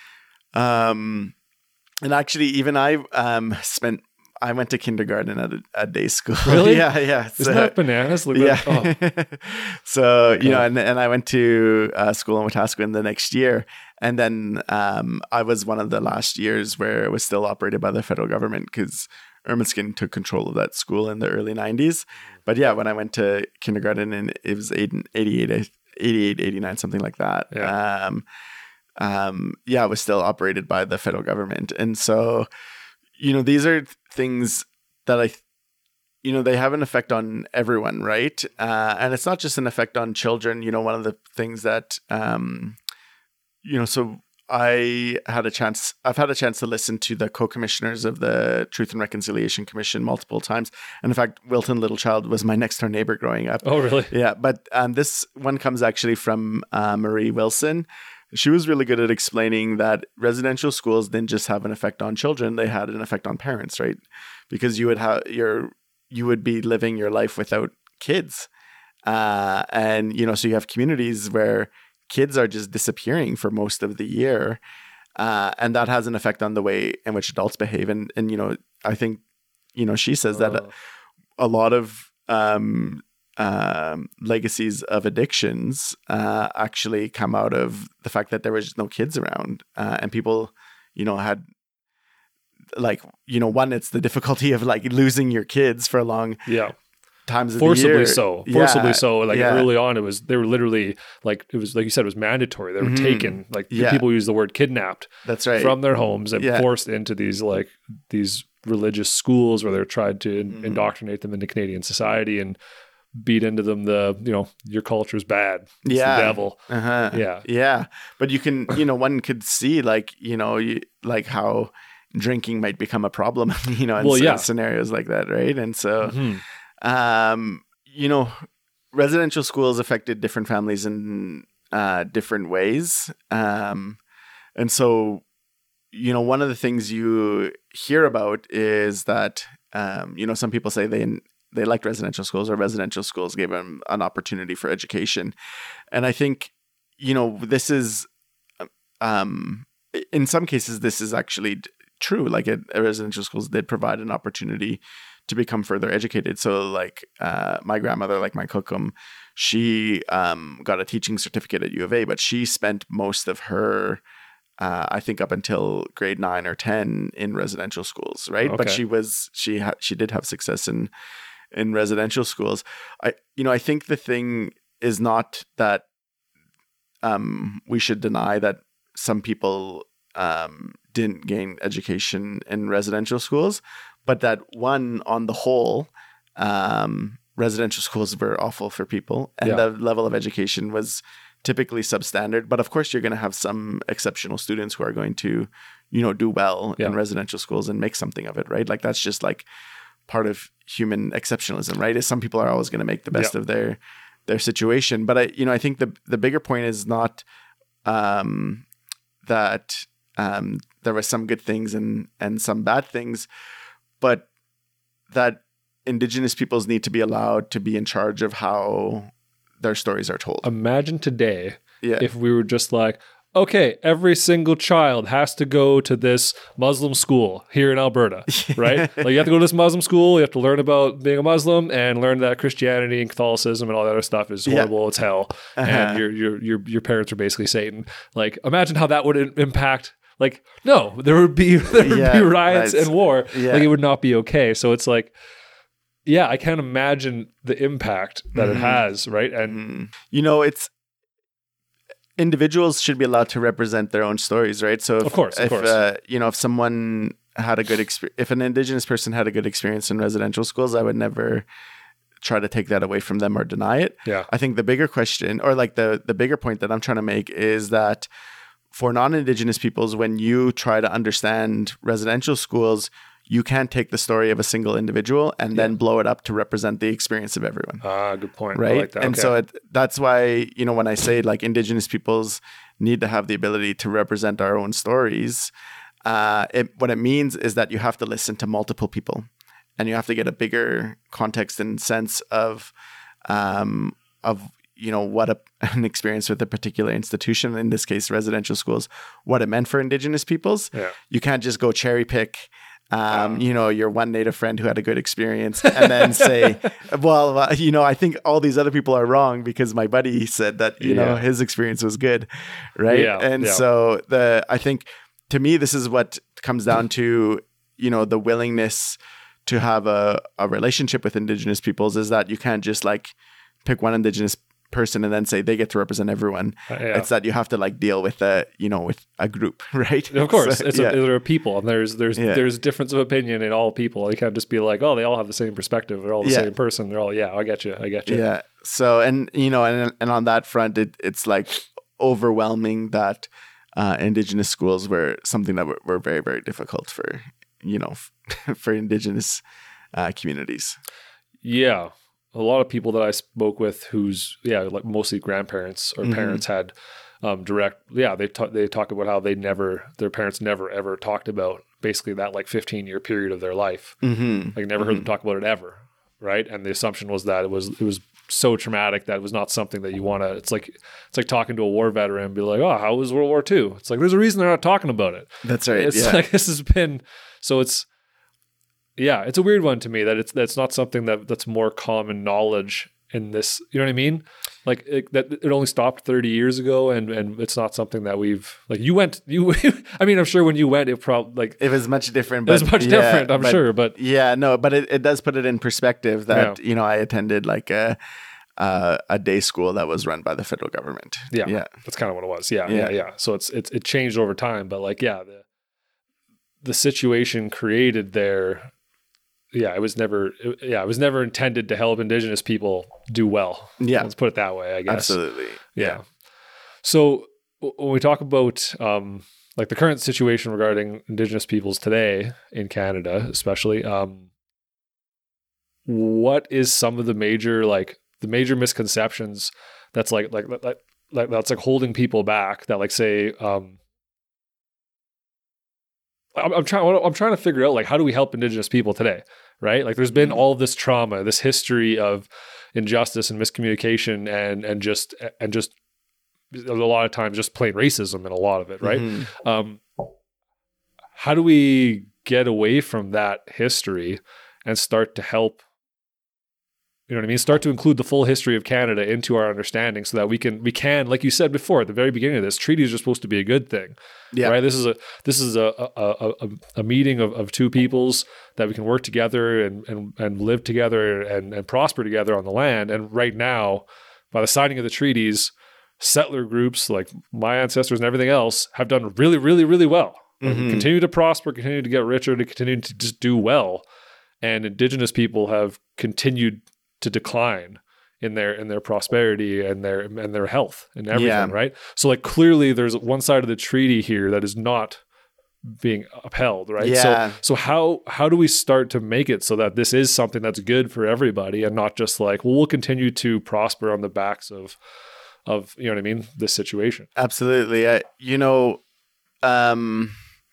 Um, and actually, even I um, spent. I went to kindergarten at a, a day school. Really? yeah, yeah. Isn't So- that bananas? Like, yeah. oh, so, you know, Okay. and, and I went to uh, school in Wetaskiwin the next year. And then um, I was one of the last years where it was still operated by the federal government because Ermineskin took control of that school in the early nineties. But yeah, when I went to kindergarten, and it was eighty-eight, eighty-eight, eighty-nine, something like that. Yeah. Um, um, yeah, it was still operated by the federal government. And so, you know, these are things that I, you know, they have an effect on everyone, right? Uh, and it's not just an effect on children. You know, one of the things that, um, you know, so I had a chance, I've had a chance to listen to the co-commissioners of the Truth and Reconciliation Commission multiple times. And in fact, Wilton Littlechild was my next door neighbor growing up. oh, really? Yeah, but um, this one comes actually from uh, Marie Wilson. She was really good at explaining that residential schools didn't just have an effect on children; they had an effect on parents, right? Because you would have your you would be living your life without kids, uh, and you know, so you have communities where kids are just disappearing for most of the year, uh, and that has an effect on the way in which adults behave. And and you know, I think you know she says that Oh. a lot of um, um, legacies of addictions uh, actually come out of the fact that there was just no kids around, uh, and people, you know, had like, you know, one, it's the difficulty of like losing your kids for long Yeah. times of the Forcibly year. so. Yeah, Forcibly so. Like yeah. early on, it was, they were literally like, it was like you said, it was mandatory. They were Mhm. taken, like Yeah. people use the word kidnapped That's right. from their homes and Yeah. forced into these like these religious schools where they're tried to in- Mhm. indoctrinate them into Canadian society and beat into them the, you know, your culture's bad. It's Yeah. the devil. Uh-huh. Yeah. Yeah. But you can, you know, one could see like, you know, you, like how drinking might become a problem, you know, in Well, s- yeah. scenarios like that. Right. And so, Mhm. um, you know, residential schools affected different families in uh, different ways. Um, and so, you know, one of the things you hear about is that, um, you know, some people say they they liked residential schools, or residential schools gave them an opportunity for education. And I think, you know, this is, um, in some cases, this is actually d- true. Like it, residential schools did provide an opportunity to become further educated. So like uh, my grandmother, like my Kokum, she um, got a teaching certificate at U of A, but she spent most of her, uh, I think up until grade nine or ten in residential schools, right? But Okay. she was, she ha- she did have success in, in residential schools. I, you know, I think the thing is not that um, we should deny that some people um, didn't gain education in residential schools, but that one, on the whole, um, residential schools were awful for people, and Yeah. the level of education was typically substandard. But of course, you're going to have some exceptional students who are going to, you know, do well Yeah. in residential schools and make something of it, right? Like that's just like part of human exceptionalism, right? Is some people are always going to make the best Yeah. of their their situation. But I, you know, I think the the bigger point is not um, that um, there were some good things and and some bad things, but that Indigenous peoples need to be allowed to be in charge of how their stories are told. Imagine today yeah, if we were just like, okay, every single child has to go to this Muslim school here in Alberta, right? Like you have to go to this Muslim school, you have to learn about being a Muslim and learn that Christianity and Catholicism and all that other stuff is Yeah. horrible, it's hell, Uh-huh. and your your your your parents are basically Satan. Like imagine how that would im- impact. Like no, there would be there would Yeah, be riots right. and war. Yeah. Like it would not be okay. So it's like, yeah, I can't imagine the impact that it Mhm. has, right? And Mm. You know, it's individuals should be allowed to represent their own stories, right? So, if, Of course, of if course. Uh, you know, if someone had a good experience, if an Indigenous person had a good experience in residential schools, I would never try to take that away from them or deny it. yeah, I think the bigger question, or like the the bigger point that I'm trying to make, is that for non-Indigenous peoples, when you try to understand residential schools, you can't take the story of a single individual and then Yeah. blow it up to represent the experience of everyone. Ah, good point. Right. I like that. And Okay. so it, that's why, you know, when I say like Indigenous peoples need to have the ability to represent our own stories, uh, it, what it means is that you have to listen to multiple people and you have to get a bigger context and sense of, um, of, you know, what a, an experience with a particular institution, in this case, residential schools, what it meant for Indigenous peoples. Yeah. You can't just go cherry pick, um, you know, your one Native friend who had a good experience and then say, well, uh, you know, I think all these other people are wrong because my buddy said that, you know, Yeah. his experience was good. Right. Yeah, And yeah. so the, I think to me, this is what comes down to, you know, the willingness to have a, a relationship with Indigenous peoples is that you can't just like pick one Indigenous person and then say they get to represent everyone. Uh, yeah. It's that you have to like deal with a, you know, with a group, right? Of course, So, it's yeah. a, there are people, and there's there's Yeah. there's difference of opinion in all people. You can't just be like, oh, they all have the same perspective. They're all the Yeah. same person. They're all yeah. I get you. I get you. Yeah. So, and, you know, and, and on that front, it, it's like overwhelming that uh, Indigenous schools were something that were, were very, very difficult for, you know, for Indigenous uh, communities. Yeah. A lot of people that I spoke with whose, yeah, like mostly grandparents or Mhm. parents had um, direct, yeah, they talk, they talk about how they never, their parents never ever talked about basically that like fifteen year period of their life. Mm-hmm. Like never heard them talk about it ever. Right. And the assumption was that it was, it was so traumatic that it was not something that you want to, it's like, it's like talking to a war veteran and be like, oh, how was World War Two? It's like, there's a reason they're not talking about it. That's right. It's yeah. like, this has been, so it's, yeah, it's a weird one to me that it's that's not something that that's more common knowledge in this. You know what I mean? Like it, that it only stopped thirty years ago, and and it's not something that we've like. You went, you. I mean, I'm sure when you went, it probably like it was much different. it was but much yeah, different. I'm but- sure, but Yeah, no, but it, it does put it in perspective that, Yeah. you know, I attended like a, uh, a day school that was run by the federal government. yeah, Yeah. that's kind of what it was. Yeah, Yeah. yeah, yeah. So it's it's it changed over time, but like yeah, the the situation created there. Yeah, it was never. It, yeah, it was never intended to help Indigenous people do well. Yeah. Let's put it that way. I guess. Absolutely. Yeah. So w- when we talk about um, like the current situation regarding Indigenous peoples today in Canada, especially, um, what is some of the major like the major misconceptions that's like like like, like that's like holding people back? That like say. Um, I'm, I'm trying. I'm trying to figure out like how do we help Indigenous people today, right? Like there's been all of this trauma, this history of injustice and miscommunication, and and just and just a lot of times just plain racism in a lot of it, right? Mhm. Um, how do we get away from that history and start to help? You know what I mean? Start to include the full history of Canada into our understanding, so that we can we can, like you said before at the very beginning of this, treaties are supposed to be a good thing. Yeah. Right. This is a this is a a, a, a meeting of, of two peoples that we can work together and and, and live together and, and prosper together on the land. And right now, by the signing of the treaties, settler groups like my ancestors and everything else have done really, really, really well. Like, Mhm. continue to prosper, continue to get richer, to continue to just do well. And Indigenous people have continued to decline in their in their prosperity and their and their health and everything, Yeah. right? So like clearly there's one side of the treaty here that is not being upheld, right? Yeah. So so how how do we start to make it so that this is something that's good for everybody and not just like, well, we'll continue to prosper on the backs of of you know what I mean, this situation. Absolutely. I, you know, um,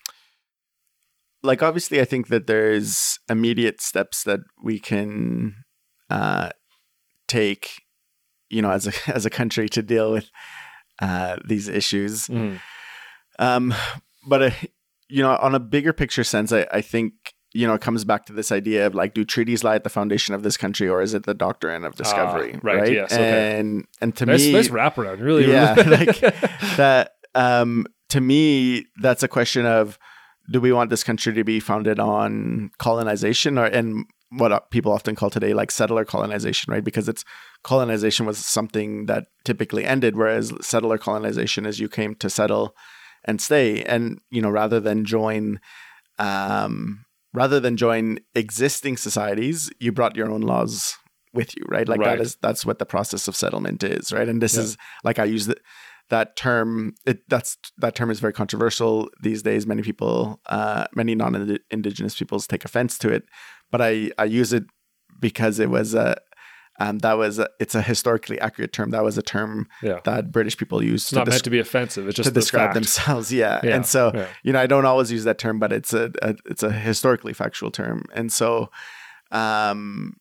like obviously, I think that there's immediate steps that we can uh, take, you know, as a as a country to deal with uh, these issues. Mm. Um, but uh, you know, on a bigger picture sense, I, I think you know it comes back to this idea of like, do treaties lie at the foundation of this country, or is it the doctrine of discovery? Ah, right, yes, okay. And and to Nice, me, nice wraparound, really. yeah, really. like that. Um, to me, that's a question of, do we want this country to be founded on colonization, or and what people often call today like settler colonization, right? Because it's colonization was something that typically ended, whereas settler colonization is you came to settle and stay, and you know rather than join, um, rather than join existing societies, you brought your own laws with you, right? Like Right. that is that's what the process of settlement is, right? And this Yeah. is like I use the that term, it that's that term is very controversial these days. Many people, uh, many non-Indigenous peoples take offense to it, but I, I use it because it was a, um, that was a, it's a historically accurate term. That was a term yeah. that British people used. It's to not desc- meant to be offensive. It's just to describe fact. themselves. Yeah. yeah. And so, yeah. you know, I don't always use that term, but it's a, a it's a historically factual term. And so, um,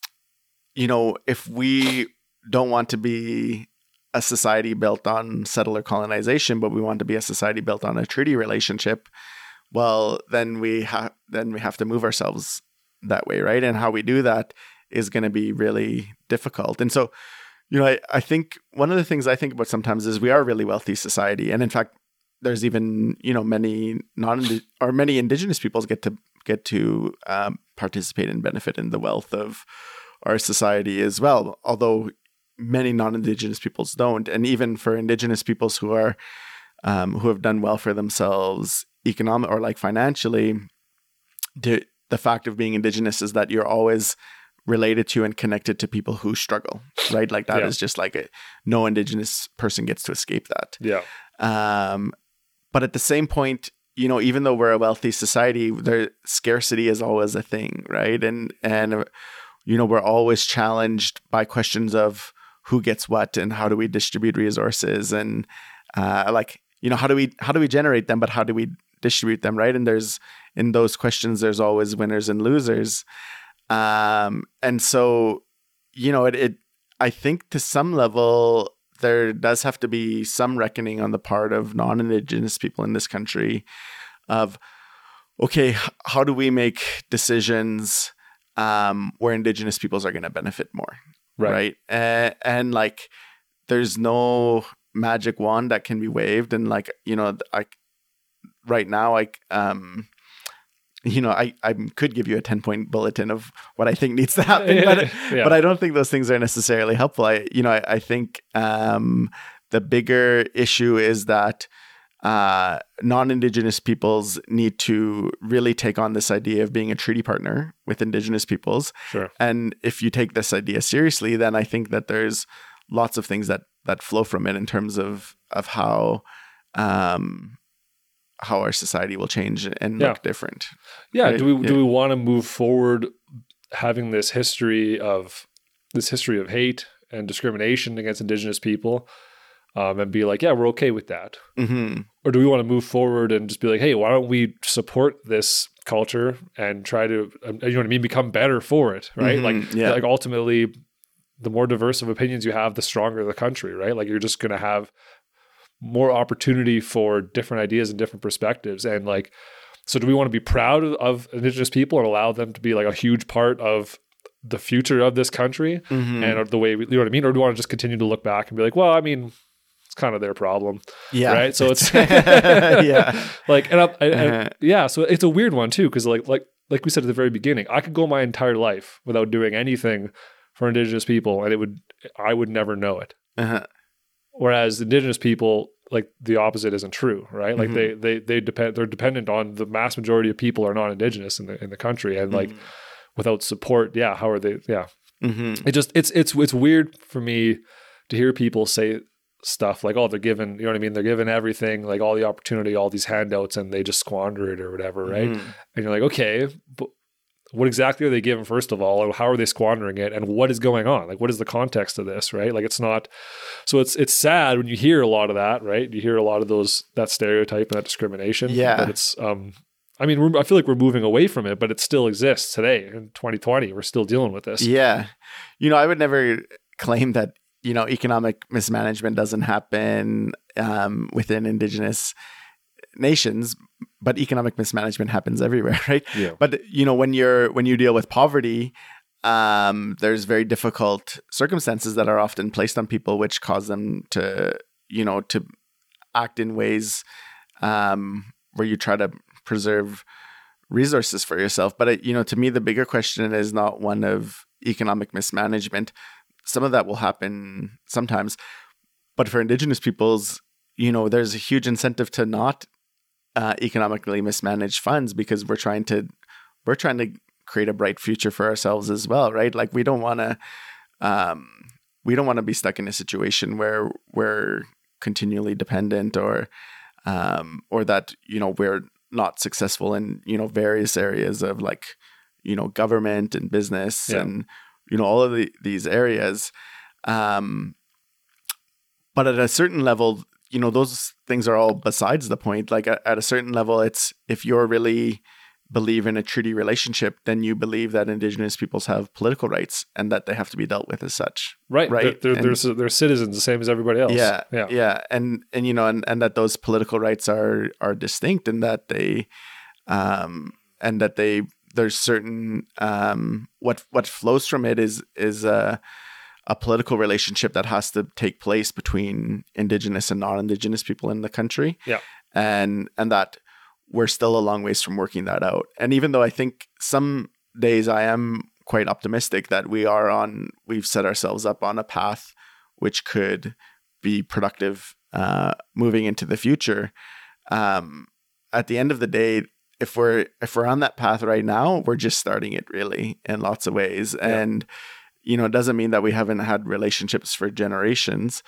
you know, if we don't want to be a society built on settler colonization, but we want to be a society built on a treaty relationship, well, then we have then we have to move ourselves that way, right? And how we do that is going to be really difficult. And so, you know, I, I think one of the things I think about sometimes is we are a really wealthy society, and in fact, there's even, you know, many non or many Indigenous peoples get to get to um, participate and benefit in the wealth of our society as well. Although many non-Indigenous peoples don't, and even for Indigenous peoples who are um, who have done well for themselves economic or like financially, the the fact of being Indigenous is that you're always related to and connected to people who struggle, right? Like that yeah. is just like a, no Indigenous person gets to escape that. Yeah. Um, but at the same point, you know, even though we're a wealthy society, there scarcity is always a thing, right? And and you know, we're always challenged by questions of who gets what and how do we distribute resources, and uh, like, you know, how do we how do we generate them, but how do we distribute them, right? And there's in those questions, there's always winners and losers. Um, and so, you know, it, it, I think to some level, there does have to be some reckoning on the part of non-Indigenous people in this country of, okay, how do we make decisions um, where Indigenous peoples are going to benefit more, right? right? And, and like, there's no magic wand that can be waved. And like, you know, I, right now, I, um, you know, I, I could give you a ten point bulletin of what I think needs to happen, but, yeah. but I don't think those things are necessarily helpful. I, you know, I, I think um, the bigger issue is that uh, non-Indigenous peoples need to really take on this idea of being a treaty partner with Indigenous peoples. Sure. And if you take this idea seriously, then I think that there's lots of things that, that flow from it in terms of, of how, um, how our society will change and yeah. look different. Yeah. Right? Do we yeah. do we want to move forward having this history of this history of hate and discrimination against Indigenous people, um, and be like, yeah, we're okay with that? Mm-hmm. Or do we want to move forward and just be like, hey, why don't we support this culture and try to, you know what I mean, become better for it, right? Mm-hmm. Like, yeah. like ultimately, the more diverse of opinions you have, the stronger the country, right? Like you're just going to have more opportunity for different ideas and different perspectives. And like, so do we want to be proud of, of Indigenous people and allow them to be like a huge part of the future of this country mm-hmm. and the way we, you know what I mean? Or do we want to just continue to look back and be like, well, I mean, it's kind of their problem. Yeah. Right. So it's, yeah. Like, and, I, I, uh-huh. and yeah, so it's a weird one too. Cause like, like, like we said at the very beginning, I could go my entire life without doing anything for Indigenous people and it would, I would never know it. Uh-huh. Whereas Indigenous people, like the opposite isn't true, right? Like mm-hmm. they, they, they depend, they're dependent on the mass majority of people are non-Indigenous in the, in the country. And like, mm-hmm. without support, yeah. How are they? Yeah. Mm-hmm. It just, it's, it's, it's weird for me to hear people say stuff like, oh, they're given, you know what I mean? They're given everything, like all the opportunity, all these handouts, and they just squander it or whatever. Right. Mm-hmm. And you're like, okay, but what exactly are they given, first of all, or how are they squandering it, and what is going on? Like, what is the context of this, right? Like, it's not, so it's it's sad when you hear a lot of that, right? You hear a lot of those, that stereotype and that discrimination. Yeah. But it's, um, I mean, we're, I feel like we're moving away from it, but it still exists today in twenty twenty. We're still dealing with this. Yeah. You know, I would never claim that, you know, economic mismanagement doesn't happen um, within Indigenous nations, but economic mismanagement happens everywhere, right? Yeah. But you know, when you're when you deal with poverty, um, there's very difficult circumstances that are often placed on people, which cause them to, you know, to act in ways um, where you try to preserve resources for yourself. But it, you know, to me, the bigger question is not one of economic mismanagement. Some of that will happen sometimes, but for Indigenous peoples, you know, there's a huge incentive to not Uh, economically mismanaged funds because we're trying to we're trying to create a bright future for ourselves as well, right? Like we don't want to um, we don't want to be stuck in a situation where we're continually dependent, or um, or that, you know, we're not successful in, you know, various areas of like, you know, government and business Yeah. and, you know, all of the, these areas. Um, but at a certain level, you know, those things are all besides the point. Like at, at a certain level, it's if you're really believe in a treaty relationship, then you believe that Indigenous peoples have political rights and that they have to be dealt with as such. Right. Right. They're, they're, And- they're, they're citizens the same as everybody else. Yeah, Yeah. yeah, and and you know, and, and that those political rights are are distinct, and that they, um, and that they there's certain um what what flows from it is is a a political relationship that has to take place between Indigenous and non-Indigenous people in the country. Yeah. and and that we're still a long ways from working that out. And even though I think some days I am quite optimistic that we are on, we've set ourselves up on a path which could be productive uh, moving into the future. Um, at the end of the day, if we're if we're on that path right now, we're just starting it really in lots of ways. Yeah. And you know, it doesn't mean that we haven't had relationships for generations,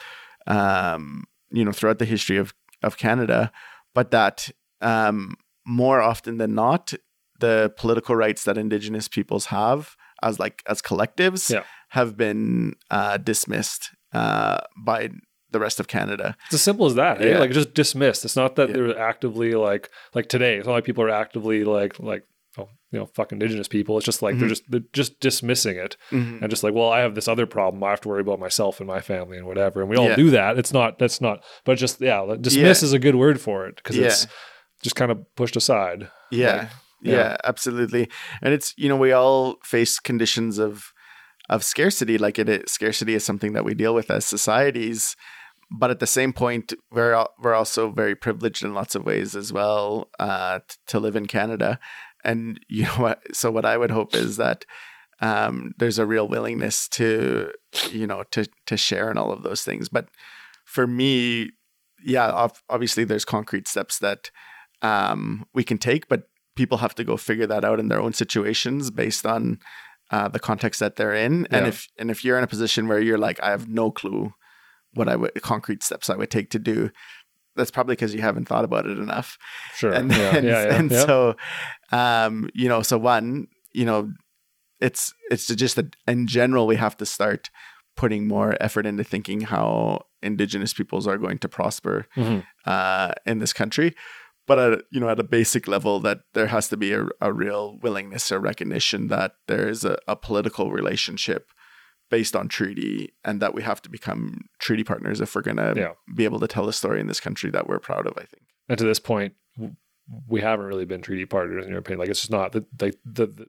um, you know, throughout the history of of Canada, but that um, more often than not, the political rights that Indigenous peoples have as like as collectives Yeah. have been uh, dismissed uh, by the rest of Canada. It's as simple as that. eh? Yeah. Like just dismissed. It's not that Yeah. they're actively like like today. It's not like people are actively like like oh, you know, fuck Indigenous people. It's just like they're Mhm. just they're just dismissing it Mhm. and just like, well, I have this other problem. I have to worry about myself and my family and whatever. And we all Yeah. do that. It's not that's not. But just yeah, dismiss Yeah. is a good word for it because Yeah. it's just kind of pushed aside. Yeah. Like, yeah, yeah. absolutely. And it's, you know, we all face conditions of of scarcity. Like it, it scarcity is something that we deal with as societies. But at the same point, we're al- we're also very privileged in lots of ways as well uh, t- to live in Canada. And you know what? So what I would hope is that um, there's a real willingness to, you know, to to share in all of those things. But for me, yeah, ob- obviously there's concrete steps that um, we can take, but people have to go figure that out in their own situations based on uh, the context that they're in. And Yeah. if and if you're in a position where you're like, I have no clue what I would concrete steps I would take to do, that's probably because you haven't thought about it enough. Sure. And yeah. and, yeah. Yeah. and yeah. so, um, you know, so one, you know, it's it's just that in general we have to start putting more effort into thinking how Indigenous peoples are going to prosper Mhm. uh, in this country. But at, you know, at a basic level, that there has to be a, a real willingness or recognition that there is a, a political relationship based on treaty, and that we have to become treaty partners if we're going to Yeah. be able to tell a story in this country that we're proud of, I think. And to this point, w- we haven't really been treaty partners in your opinion. Like it's just not the like the, the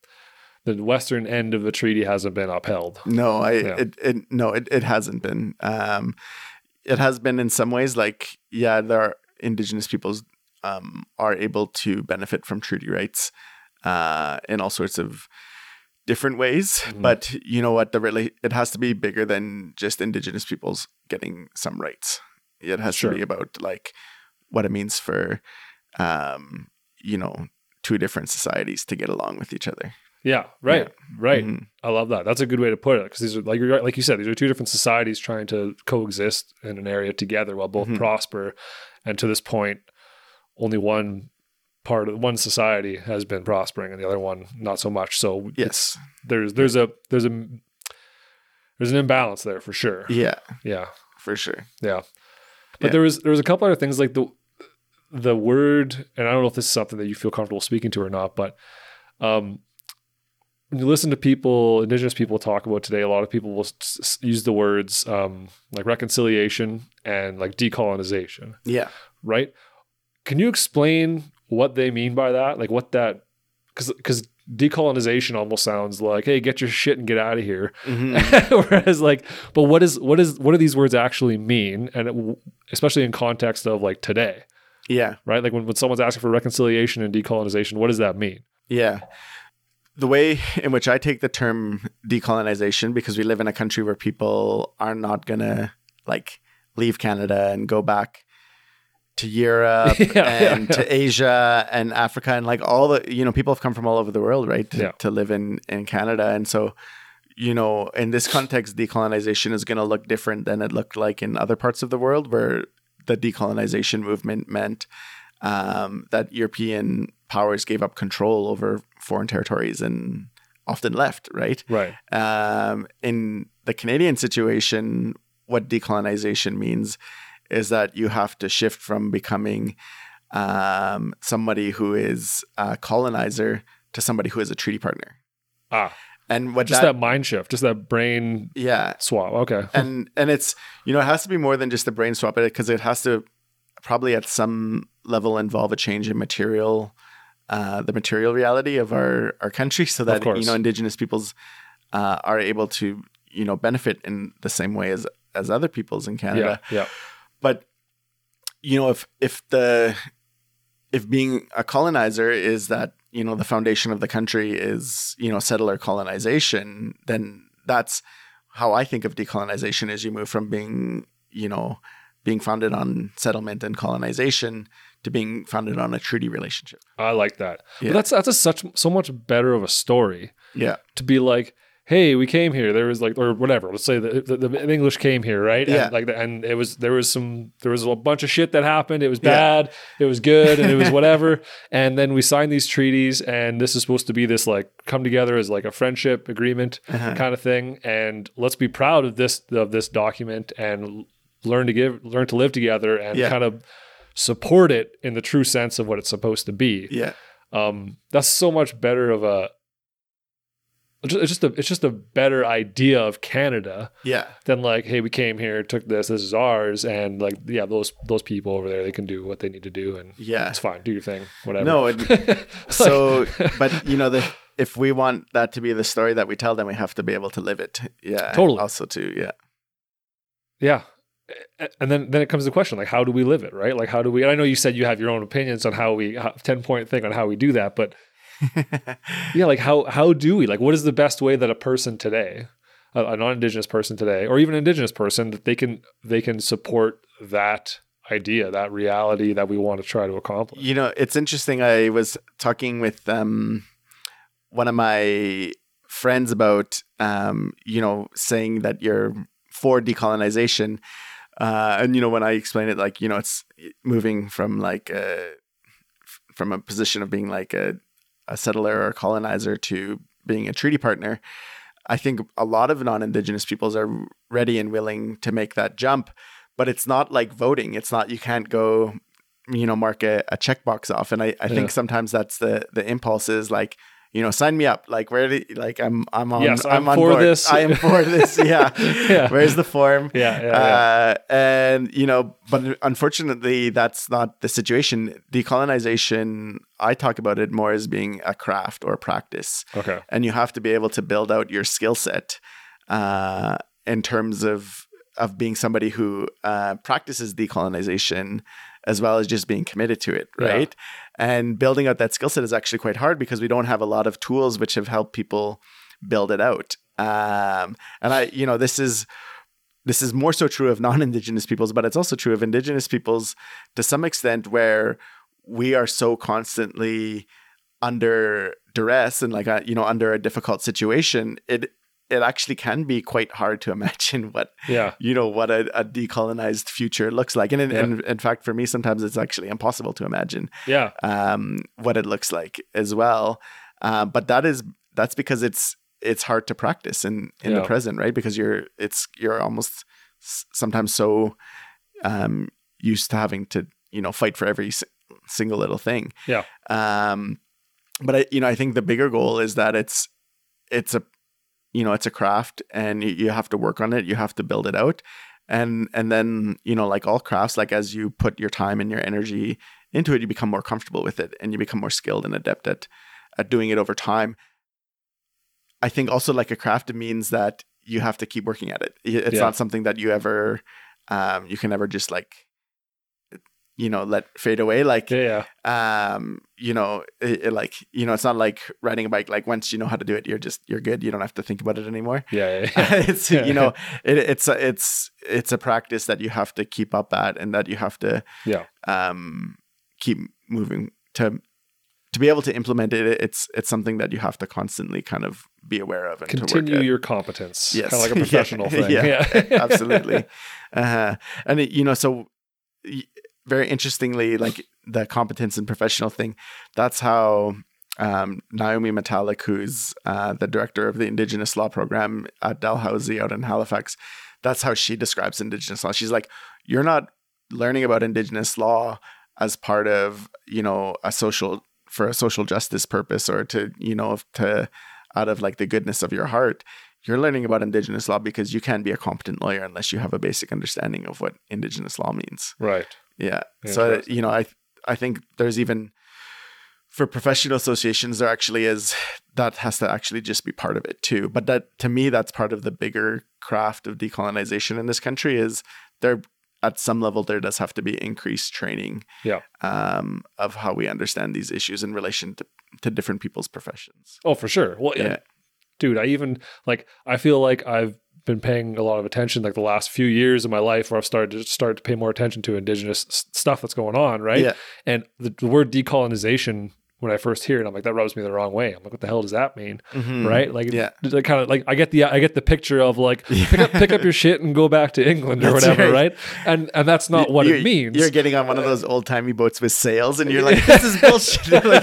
the western end of the treaty hasn't been upheld. No, I Yeah. it, it no, it, it hasn't been. Um, it has been in some ways. Like, yeah, there are Indigenous peoples um, are able to benefit from treaty rights uh, in all sorts of different ways. Mhm. But you know what? The really it has to be bigger than just Indigenous peoples getting some rights. It has Sure. to be about like what it means for um, you know, two different societies to get along with each other. Yeah. Right. Right. Mhm. I love that. That's a good way to put it because these are like you're right- like you said, these are two different societies trying to coexist in an area together while both Mhm. prosper. And to this point, only one part of one society has been prospering and the other one not so much. So it's, Yes. there's there's a there's a there's an imbalance there for sure. Yeah, Yeah. for sure. Yeah. But Yeah. there was there was a couple other things like the the word, and I don't know if this is something that you feel comfortable speaking to or not, but um, when you listen to people, Indigenous people talk about today, a lot of people will s- s- use the words um, like reconciliation and like decolonization, Yeah. right? Can you explain what they mean by that? Like what that, because because decolonization almost sounds like, hey, get your shit and get out of here. Mhm. Whereas like, but what is what is what do these words actually mean? And it, especially in context of like today, Yeah. right? Like when, when someone's asking for reconciliation and decolonization, what does that mean? Yeah. The way in which I take the term decolonization, because we live in a country where people are not going to like leave Canada and go back to Europe Yeah, yeah, and yeah. to Asia and Africa and like all the, you know, people have come from all over the world, right? To, Yeah. to live in, in Canada. And so, you know, in this context, decolonization is going to look different than it looked like in other parts of the world, where the decolonization movement meant um, that European powers gave up control over foreign territories and often left, right? Right. Um, in the Canadian situation, what decolonization means is that you have to shift from becoming um, somebody who is a colonizer to somebody who is a treaty partner. Ah. And what just that, that mind shift, just that brain yeah. swap. Okay. And and it's, you know, it has to be more than just a brain swap, because it has to probably at some level involve a change in material, uh, the material reality of our, our country, so that, you know, Indigenous peoples uh, are able to, you know, benefit in the same way as, as other peoples in Canada. Yeah. yeah. But, you know, if if the if being a colonizer is that, you know, the foundation of the country is, you know, settler colonization, then that's how I think of decolonization, is you move from being, you know, being founded on settlement and colonization to being founded on a treaty relationship. I like that. Yeah. But that's that's a such so much better of a story. Yeah. To be like, hey, we came here. There was like, or whatever. Let's say the, the, the English came here, right? Yeah. And like, the, and it was there was some there was a bunch of shit that happened. It was bad. Yeah. It was good, and it was whatever. And then we signed these treaties, and this is supposed to be this like come together as like a friendship agreement uh-huh. kind of thing. And let's be proud of this of this document and learn to give, learn to live together, and yeah. kind of support it in the true sense of what it's supposed to be. Yeah. Um, that's so much better of a. It's just a it's just a better idea of Canada, yeah. Than like, hey, we came here, took this, this is ours, and like, yeah, those those people over there, they can do what they need to do, and yeah, it's fine, do your thing, whatever. No, it, so but you know, the if we want that to be the story that we tell, then we have to be able to live it. Yeah, totally. Also, too, yeah, yeah. And then then it comes to the question, like, how do we live it, right? Like, how do we? And I know you said you have your own opinions on how we ten point thing on how we do that, but. yeah, like how how do we like what is the best way that a person today, a, a non-Indigenous person today, or even an Indigenous person, that they can they can support that idea, that reality that we want to try to accomplish? You know, it's interesting. I was talking with um, one of my friends about um, you know, saying that you're for decolonization, uh, and you know, when I explain it, like, you know, it's moving from like a, from a position of being like a a settler or a colonizer to being a treaty partner. I think a lot of non-Indigenous peoples are ready and willing to make that jump, but it's not like voting. It's not, you can't go, you know, mark a, a checkbox off. And I, I yeah. think sometimes that's the, the impulse is like, you know, sign me up. Like, where do like I'm I'm on yes, I'm, I'm on for board. this. I am for this. Yeah. yeah. Where's the form? Yeah. yeah, uh, yeah. And you know, but unfortunately, that's not the situation. Decolonization, I talk about it more as being a craft or a practice. Okay. And you have to be able to build out your skill set uh, in terms of of being somebody who uh, practices decolonization, as well as just being committed to it, right? Yeah. And building out that skill set is actually quite hard because we don't have a lot of tools which have helped people build it out. Um, and I, you know, this is this is more so true of non-Indigenous peoples, but it's also true of Indigenous peoples to some extent, where we are so constantly under duress and like a, you know, under a difficult situation. It it actually can be quite hard to imagine what, yeah. you know, what a, a decolonized future looks like. And in, yeah. in, in fact, for me, sometimes it's actually impossible to imagine yeah. um, what it looks like as well. Uh, but that is, that's because it's, it's hard to practice in, in yeah. the present, right? Because you're, it's, you're almost sometimes so um, used to having to, you know, fight for every s- single little thing. Yeah. Um, but I, you know, I think the bigger goal is that it's, it's a, you know, it's a craft and you, you have to work on it. You have to build it out. And, and then, you know, like all crafts, like as you put your time and your energy into it, you become more comfortable with it and you become more skilled and adept at, at doing it over time. I think also like a craft, it means that you have to keep working at it. It's yeah. not something that you ever, um, you can never just like, you know, let fade away. Like, yeah, yeah. um, you know, it, it like, you know, it's not like riding a bike. Like once you know how to do it, you're just, you're good. You don't have to think about it anymore. Yeah. yeah, yeah. it's, you know, it, it's, a, it's, it's a practice that you have to keep up at and that you have to, yeah. um, keep moving to, to be able to implement it, it's it's something that you have to constantly kind of be aware of and continue to work at. your competence. Yes. Kind of like a professional yeah. thing. Yeah, Yeah. absolutely. Uh, and, it, you know, so very interestingly, like the competence and professional thing, that's how um, Naomi Metallic, who's uh, the director of the Indigenous Law Program at Dalhousie out in Halifax, that's how she describes Indigenous law. She's like, you're not learning about Indigenous law as part of, you know, a social, for a social justice purpose or to, you know, to out of like the goodness of your heart. You're learning about Indigenous law because you can't be a competent lawyer unless you have a basic understanding of what Indigenous law means. Right. Yeah. So, you know, I, I think there's even for professional associations, there actually is, that has to actually just be part of it too. But that, to me, that's part of the bigger craft of decolonization in this country is there, at some level, there does have to be increased training yeah. um, of how we understand these issues in relation to, to different people's professions. Oh, for sure. Well, yeah. Dude, I even, like, I feel like I've been paying a lot of attention, like the last few years of my life where I've started to start to pay more attention to Indigenous s- stuff that's going on, right? Yeah. And the, the word decolonization, when I first hear it, I'm like, that rubs me the wrong way. I'm like, what the hell does that mean? Mm-hmm. Right? Like, yeah. like kind of like I get the I get the picture of like pick up pick up your shit and go back to England or That's whatever, right. right? And and that's not you, what you, it means. You're getting on one of those old timey boats with sails, and you're like, "This is bullshit." Like,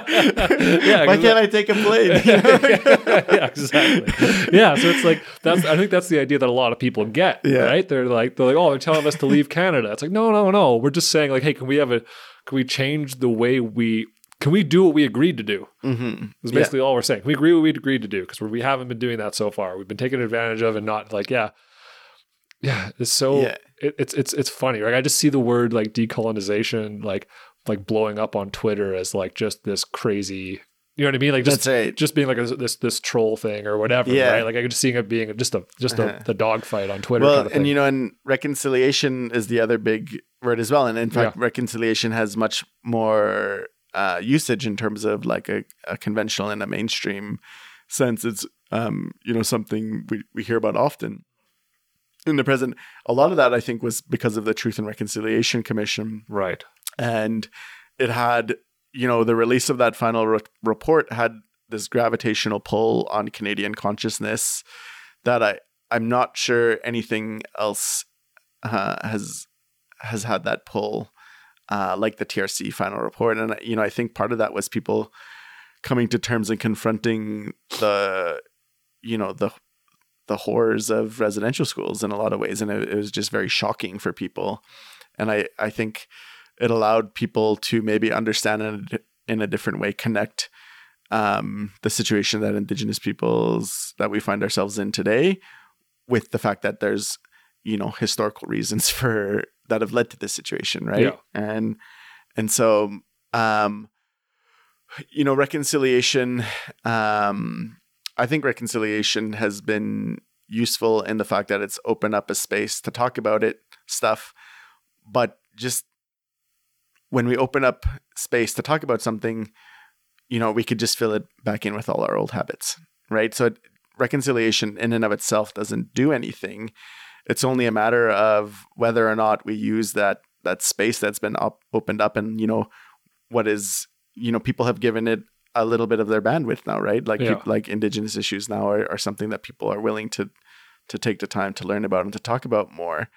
yeah, why can't I take a plane? Yeah, exactly. Yeah, so it's like that's. I think that's the idea that a lot of people get. Yeah. Right? They're like, they're like, oh, they're telling us to leave Canada. It's like, no, no, no. We're just saying like, hey, can we have a, can we change the way we. Can we do what we agreed to do? Mm-hmm. Is basically yeah. all we're saying. We agree what we agreed to do because we haven't been doing that so far. We've been taken advantage of and not like, yeah, yeah. It's so yeah. It, it's it's it's funny. Like I just see the word like decolonization like like blowing up on Twitter as like just this crazy. You know what I mean? Like just That's right. just being like a, this this troll thing or whatever. Yeah. Right? Like I could just seeing it being just a just a uh-huh. the dog fight on Twitter. Well, kind of thing. and you know, and reconciliation is the other big word as well. And in fact, Yeah. reconciliation has much more. Uh, usage in terms of like a, a conventional and a mainstream sense. It's, um, you know, something we, we hear about often in the present. A lot of that, I think, was because of the Truth and Reconciliation Commission. Right. And it had, you know, the release of that final re- report had this gravitational pull on Canadian consciousness that I, I'm not sure anything else uh, has has had that pull. Uh, like the T R C final report. And, you know, I think part of that was people coming to terms and confronting the, you know, the the horrors of residential schools in a lot of ways. And it, it was just very shocking for people. And I, I think it allowed people to maybe understand in a, in a different way, connect um, the situation that Indigenous peoples that we find ourselves in today with the fact that there's, you know, historical reasons for that have led to this situation, right? Yeah. And and so, um, you know, reconciliation. Um, I think reconciliation has been useful in the fact that it's opened up a space to talk about it stuff, but just when we open up space to talk about something, you know, we could just fill it back in with all our old habits, right? So it, reconciliation in and of itself doesn't do anything. It's only a matter of whether or not we use that that space that's been up, opened up, and you know what is you know people have given it a little bit of their bandwidth now, right? Like yeah. people, like Indigenous issues now are, are something that people are willing to to take the time to learn about and to talk about more.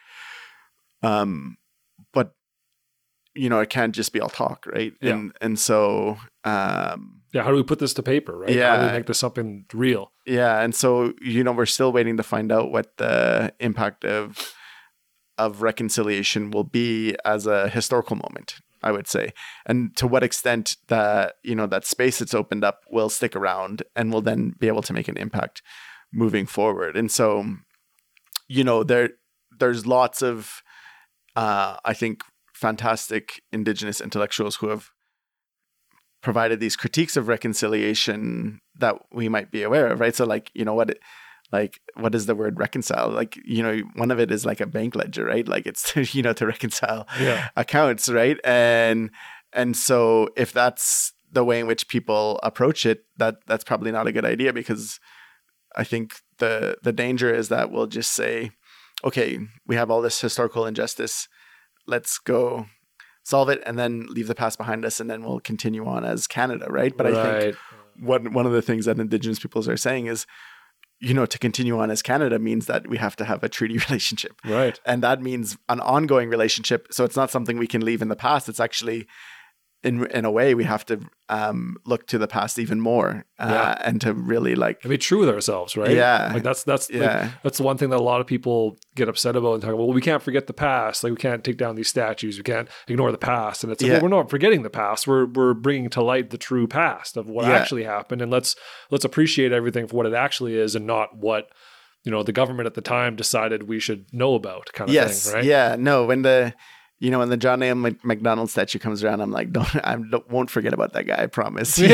Um, but you know it can't just be all talk, right? Yeah. And and so um, yeah, how do we put this to paper, right? Yeah. How do we make this something real? Yeah, and so you know we're still waiting to find out what the impact of of reconciliation will be as a historical moment, I would say, and to what extent that you know that space that's opened up will stick around and will then be able to make an impact moving forward. And so, you know, there there's lots of uh, I think fantastic Indigenous intellectuals who have provided these critiques of reconciliation that we might be aware of, right? So like, you know, what, it, like, what is the word reconcile? Like, you know, one of it is like a bank ledger, right? Like it's, to, you know, to reconcile yeah. accounts, right? And, and so if that's the way in which people approach it, that that's probably not a good idea, because I think the, the danger is that we'll just say, okay, we have all this historical injustice. Let's go solve it, and then leave the past behind us, and then we'll continue on as Canada, right? But right. I think one one of the things that Indigenous peoples are saying is, you know, to continue on as Canada means that we have to have a treaty relationship. Right. And that means an ongoing relationship. So it's not something we can leave in the past. It's actually, in in a way, we have to um, look to the past even more uh, yeah. and to really like and be true with ourselves, right? Yeah. Like that's that's yeah. like, that's the one thing that a lot of people get upset about and talk about. Well, we can't forget the past. Like we can't take down these statues. We can't ignore the past. And it's like, yeah. well, we're not forgetting the past. We're we're bringing to light the true past of what yeah. actually happened, and let's let's appreciate everything for what it actually is, and not what, you know, the government at the time decided we should know about, kind of yes. thing, right? Yeah. No. When the You know, when the John A. MacDonald statue comes around, I'm like, don't, I don't, won't forget about that guy. I promise. he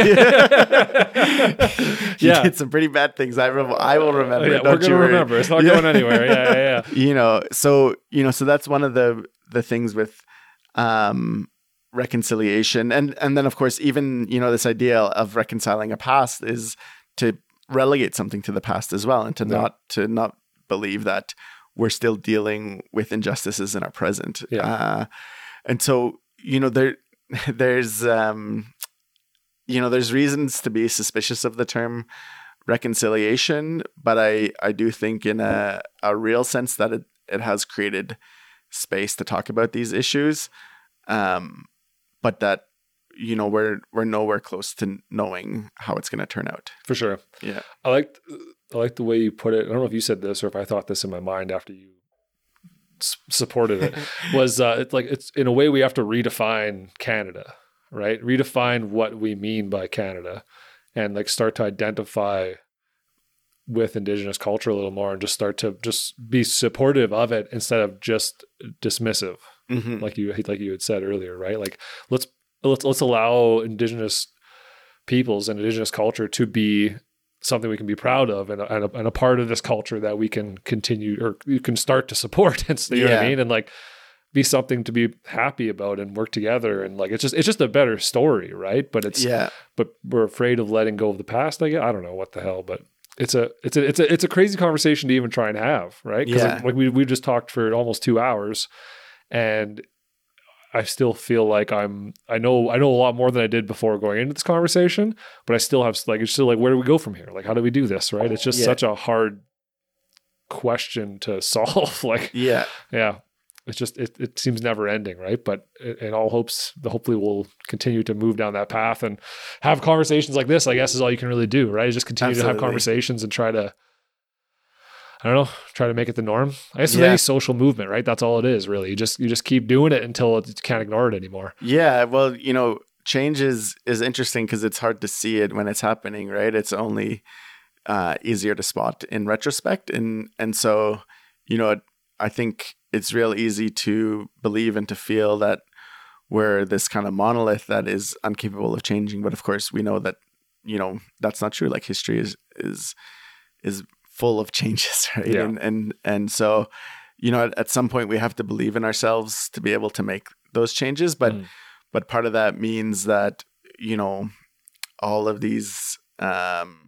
yeah. did some pretty bad things. I, re- I will remember. Yeah, we're going to remember. It's not yeah. going anywhere. Yeah, yeah, yeah. You know, so you know, so that's one of the the things with um, reconciliation, and and then of course, even you know, this idea of reconciling a past is to relegate something to the past as well, and to yeah. not to not believe that we're still dealing with injustices in our present. Yeah. Uh, and so, you know, there, there's, um, you know, there's reasons to be suspicious of the term reconciliation, but I, I do think in a, a real sense that it, it has created space to talk about these issues. Um, but that, you know, we're, we're nowhere close to knowing how it's going to turn out. For sure. Yeah. I like I like the way you put it. I don't know if you said this or if I thought this in my mind after you s- supported it. was uh, it's like it's in a way we have to redefine Canada, right? Redefine what we mean by Canada, and like start to identify with Indigenous culture a little more, and just start to just be supportive of it instead of just dismissive, mm-hmm. like you like you had said earlier, right? Like let's let's let's allow Indigenous peoples and Indigenous culture to be something we can be proud of, and a, and, a, and a part of this culture that we can continue, or you can start to support. And so, you yeah. know what I mean? And like be something to be happy about and work together. And like, it's just, it's just a better story. Right. But it's, yeah, but we're afraid of letting go of the past. I guess. I don't know what the hell, but it's a, it's a, it's a, it's a crazy conversation to even try and have. Right. Cause yeah. like, like we, we just talked for almost two hours and I still feel like I'm, I know, I know a lot more than I did before going into this conversation, but I still have like, it's still like, where do we go from here? Like, how do we do this? Right. It's just yeah. such a hard question to solve. like, yeah, yeah, it's just, it, it seems never ending. Right. But in all hopes, hopefully we'll continue to move down that path and have conversations like this, I guess is all you can really do. Right. Just continue Absolutely. to have conversations and try to, I don't know, try to make it the norm. I guess with yeah. any social movement, right? That's all it is, really. You just you just keep doing it until you can't ignore it anymore. Yeah, well, you know, change is is interesting because it's hard to see it when it's happening, right? It's only uh, easier to spot in retrospect, and and so, you know, I think it's real easy to believe and to feel that we're this kind of monolith that is incapable of changing. But of course, we know that, you know, that's not true. Like history is is is full of changes, right? Yeah. And and and so, you know, at, at some point we have to believe in ourselves to be able to make those changes. But mm. but part of that means that, you know, all of these um,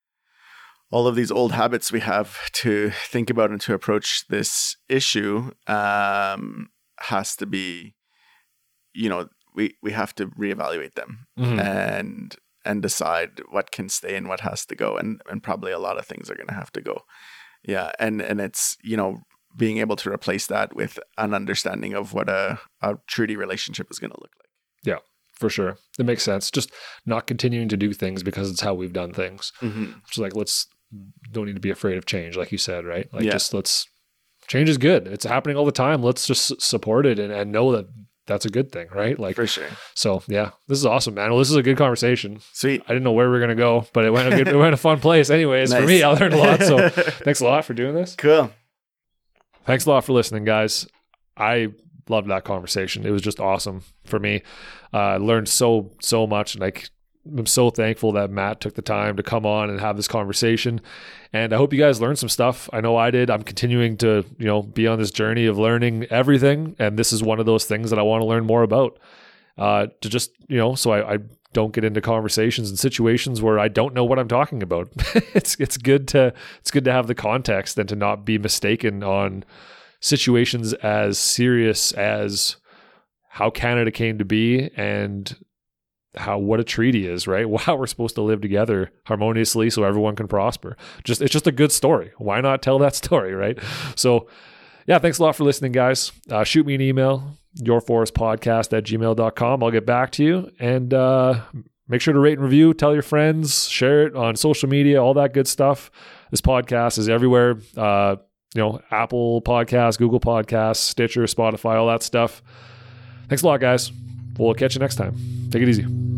all of these old habits we have to think about and to approach this issue um, has to be, you know, we we have to reevaluate them mm-hmm. and. and decide what can stay and what has to go. And and probably a lot of things are going to have to go. Yeah. And, and it's, you know, being able to replace that with an understanding of what a, a treaty relationship is going to look like. Yeah, for sure. It makes sense. Just not continuing to do things because it's how we've done things. Mm-hmm. Just like, let's, don't need to be afraid of change. Like you said, right? Like yeah. just let's, change is good. It's happening all the time. Let's just support it and, and know that that's a good thing, right? Like for sure. So yeah, this is awesome, man. Well, this is a good conversation. Sweet. I didn't know where we were gonna go, but it went a good, it went a fun place. Anyways, nice. For me, I learned a lot. So thanks a lot for doing this. Cool. Thanks a lot for listening, guys. I loved that conversation. It was just awesome for me. I uh, learned so so much, and like I'm so thankful that Matt took the time to come on and have this conversation. And I hope you guys learned some stuff. I know I did. I'm continuing to, you know, be on this journey of learning everything. And this is one of those things that I want to learn more about. Uh, to just, you know, so I, I don't get into conversations and situations where I don't know what I'm talking about. it's it's good to it's good to have the context and to not be mistaken on situations as serious as how Canada came to be and how what a treaty is, right? How we're supposed to live together harmoniously so everyone can prosper. Just it's just a good story. Why not tell that story, right? So yeah, thanks a lot for listening, guys. Uh, shoot me an email, yourforestpodcast at gmail dot com. I'll get back to you. And uh, make sure to rate and review, tell your friends, share it on social media, all that good stuff. This podcast is everywhere. Uh, you know, Apple Podcasts, Google Podcasts, Stitcher, Spotify, all that stuff. Thanks a lot, guys. We'll catch you next time. Take it easy.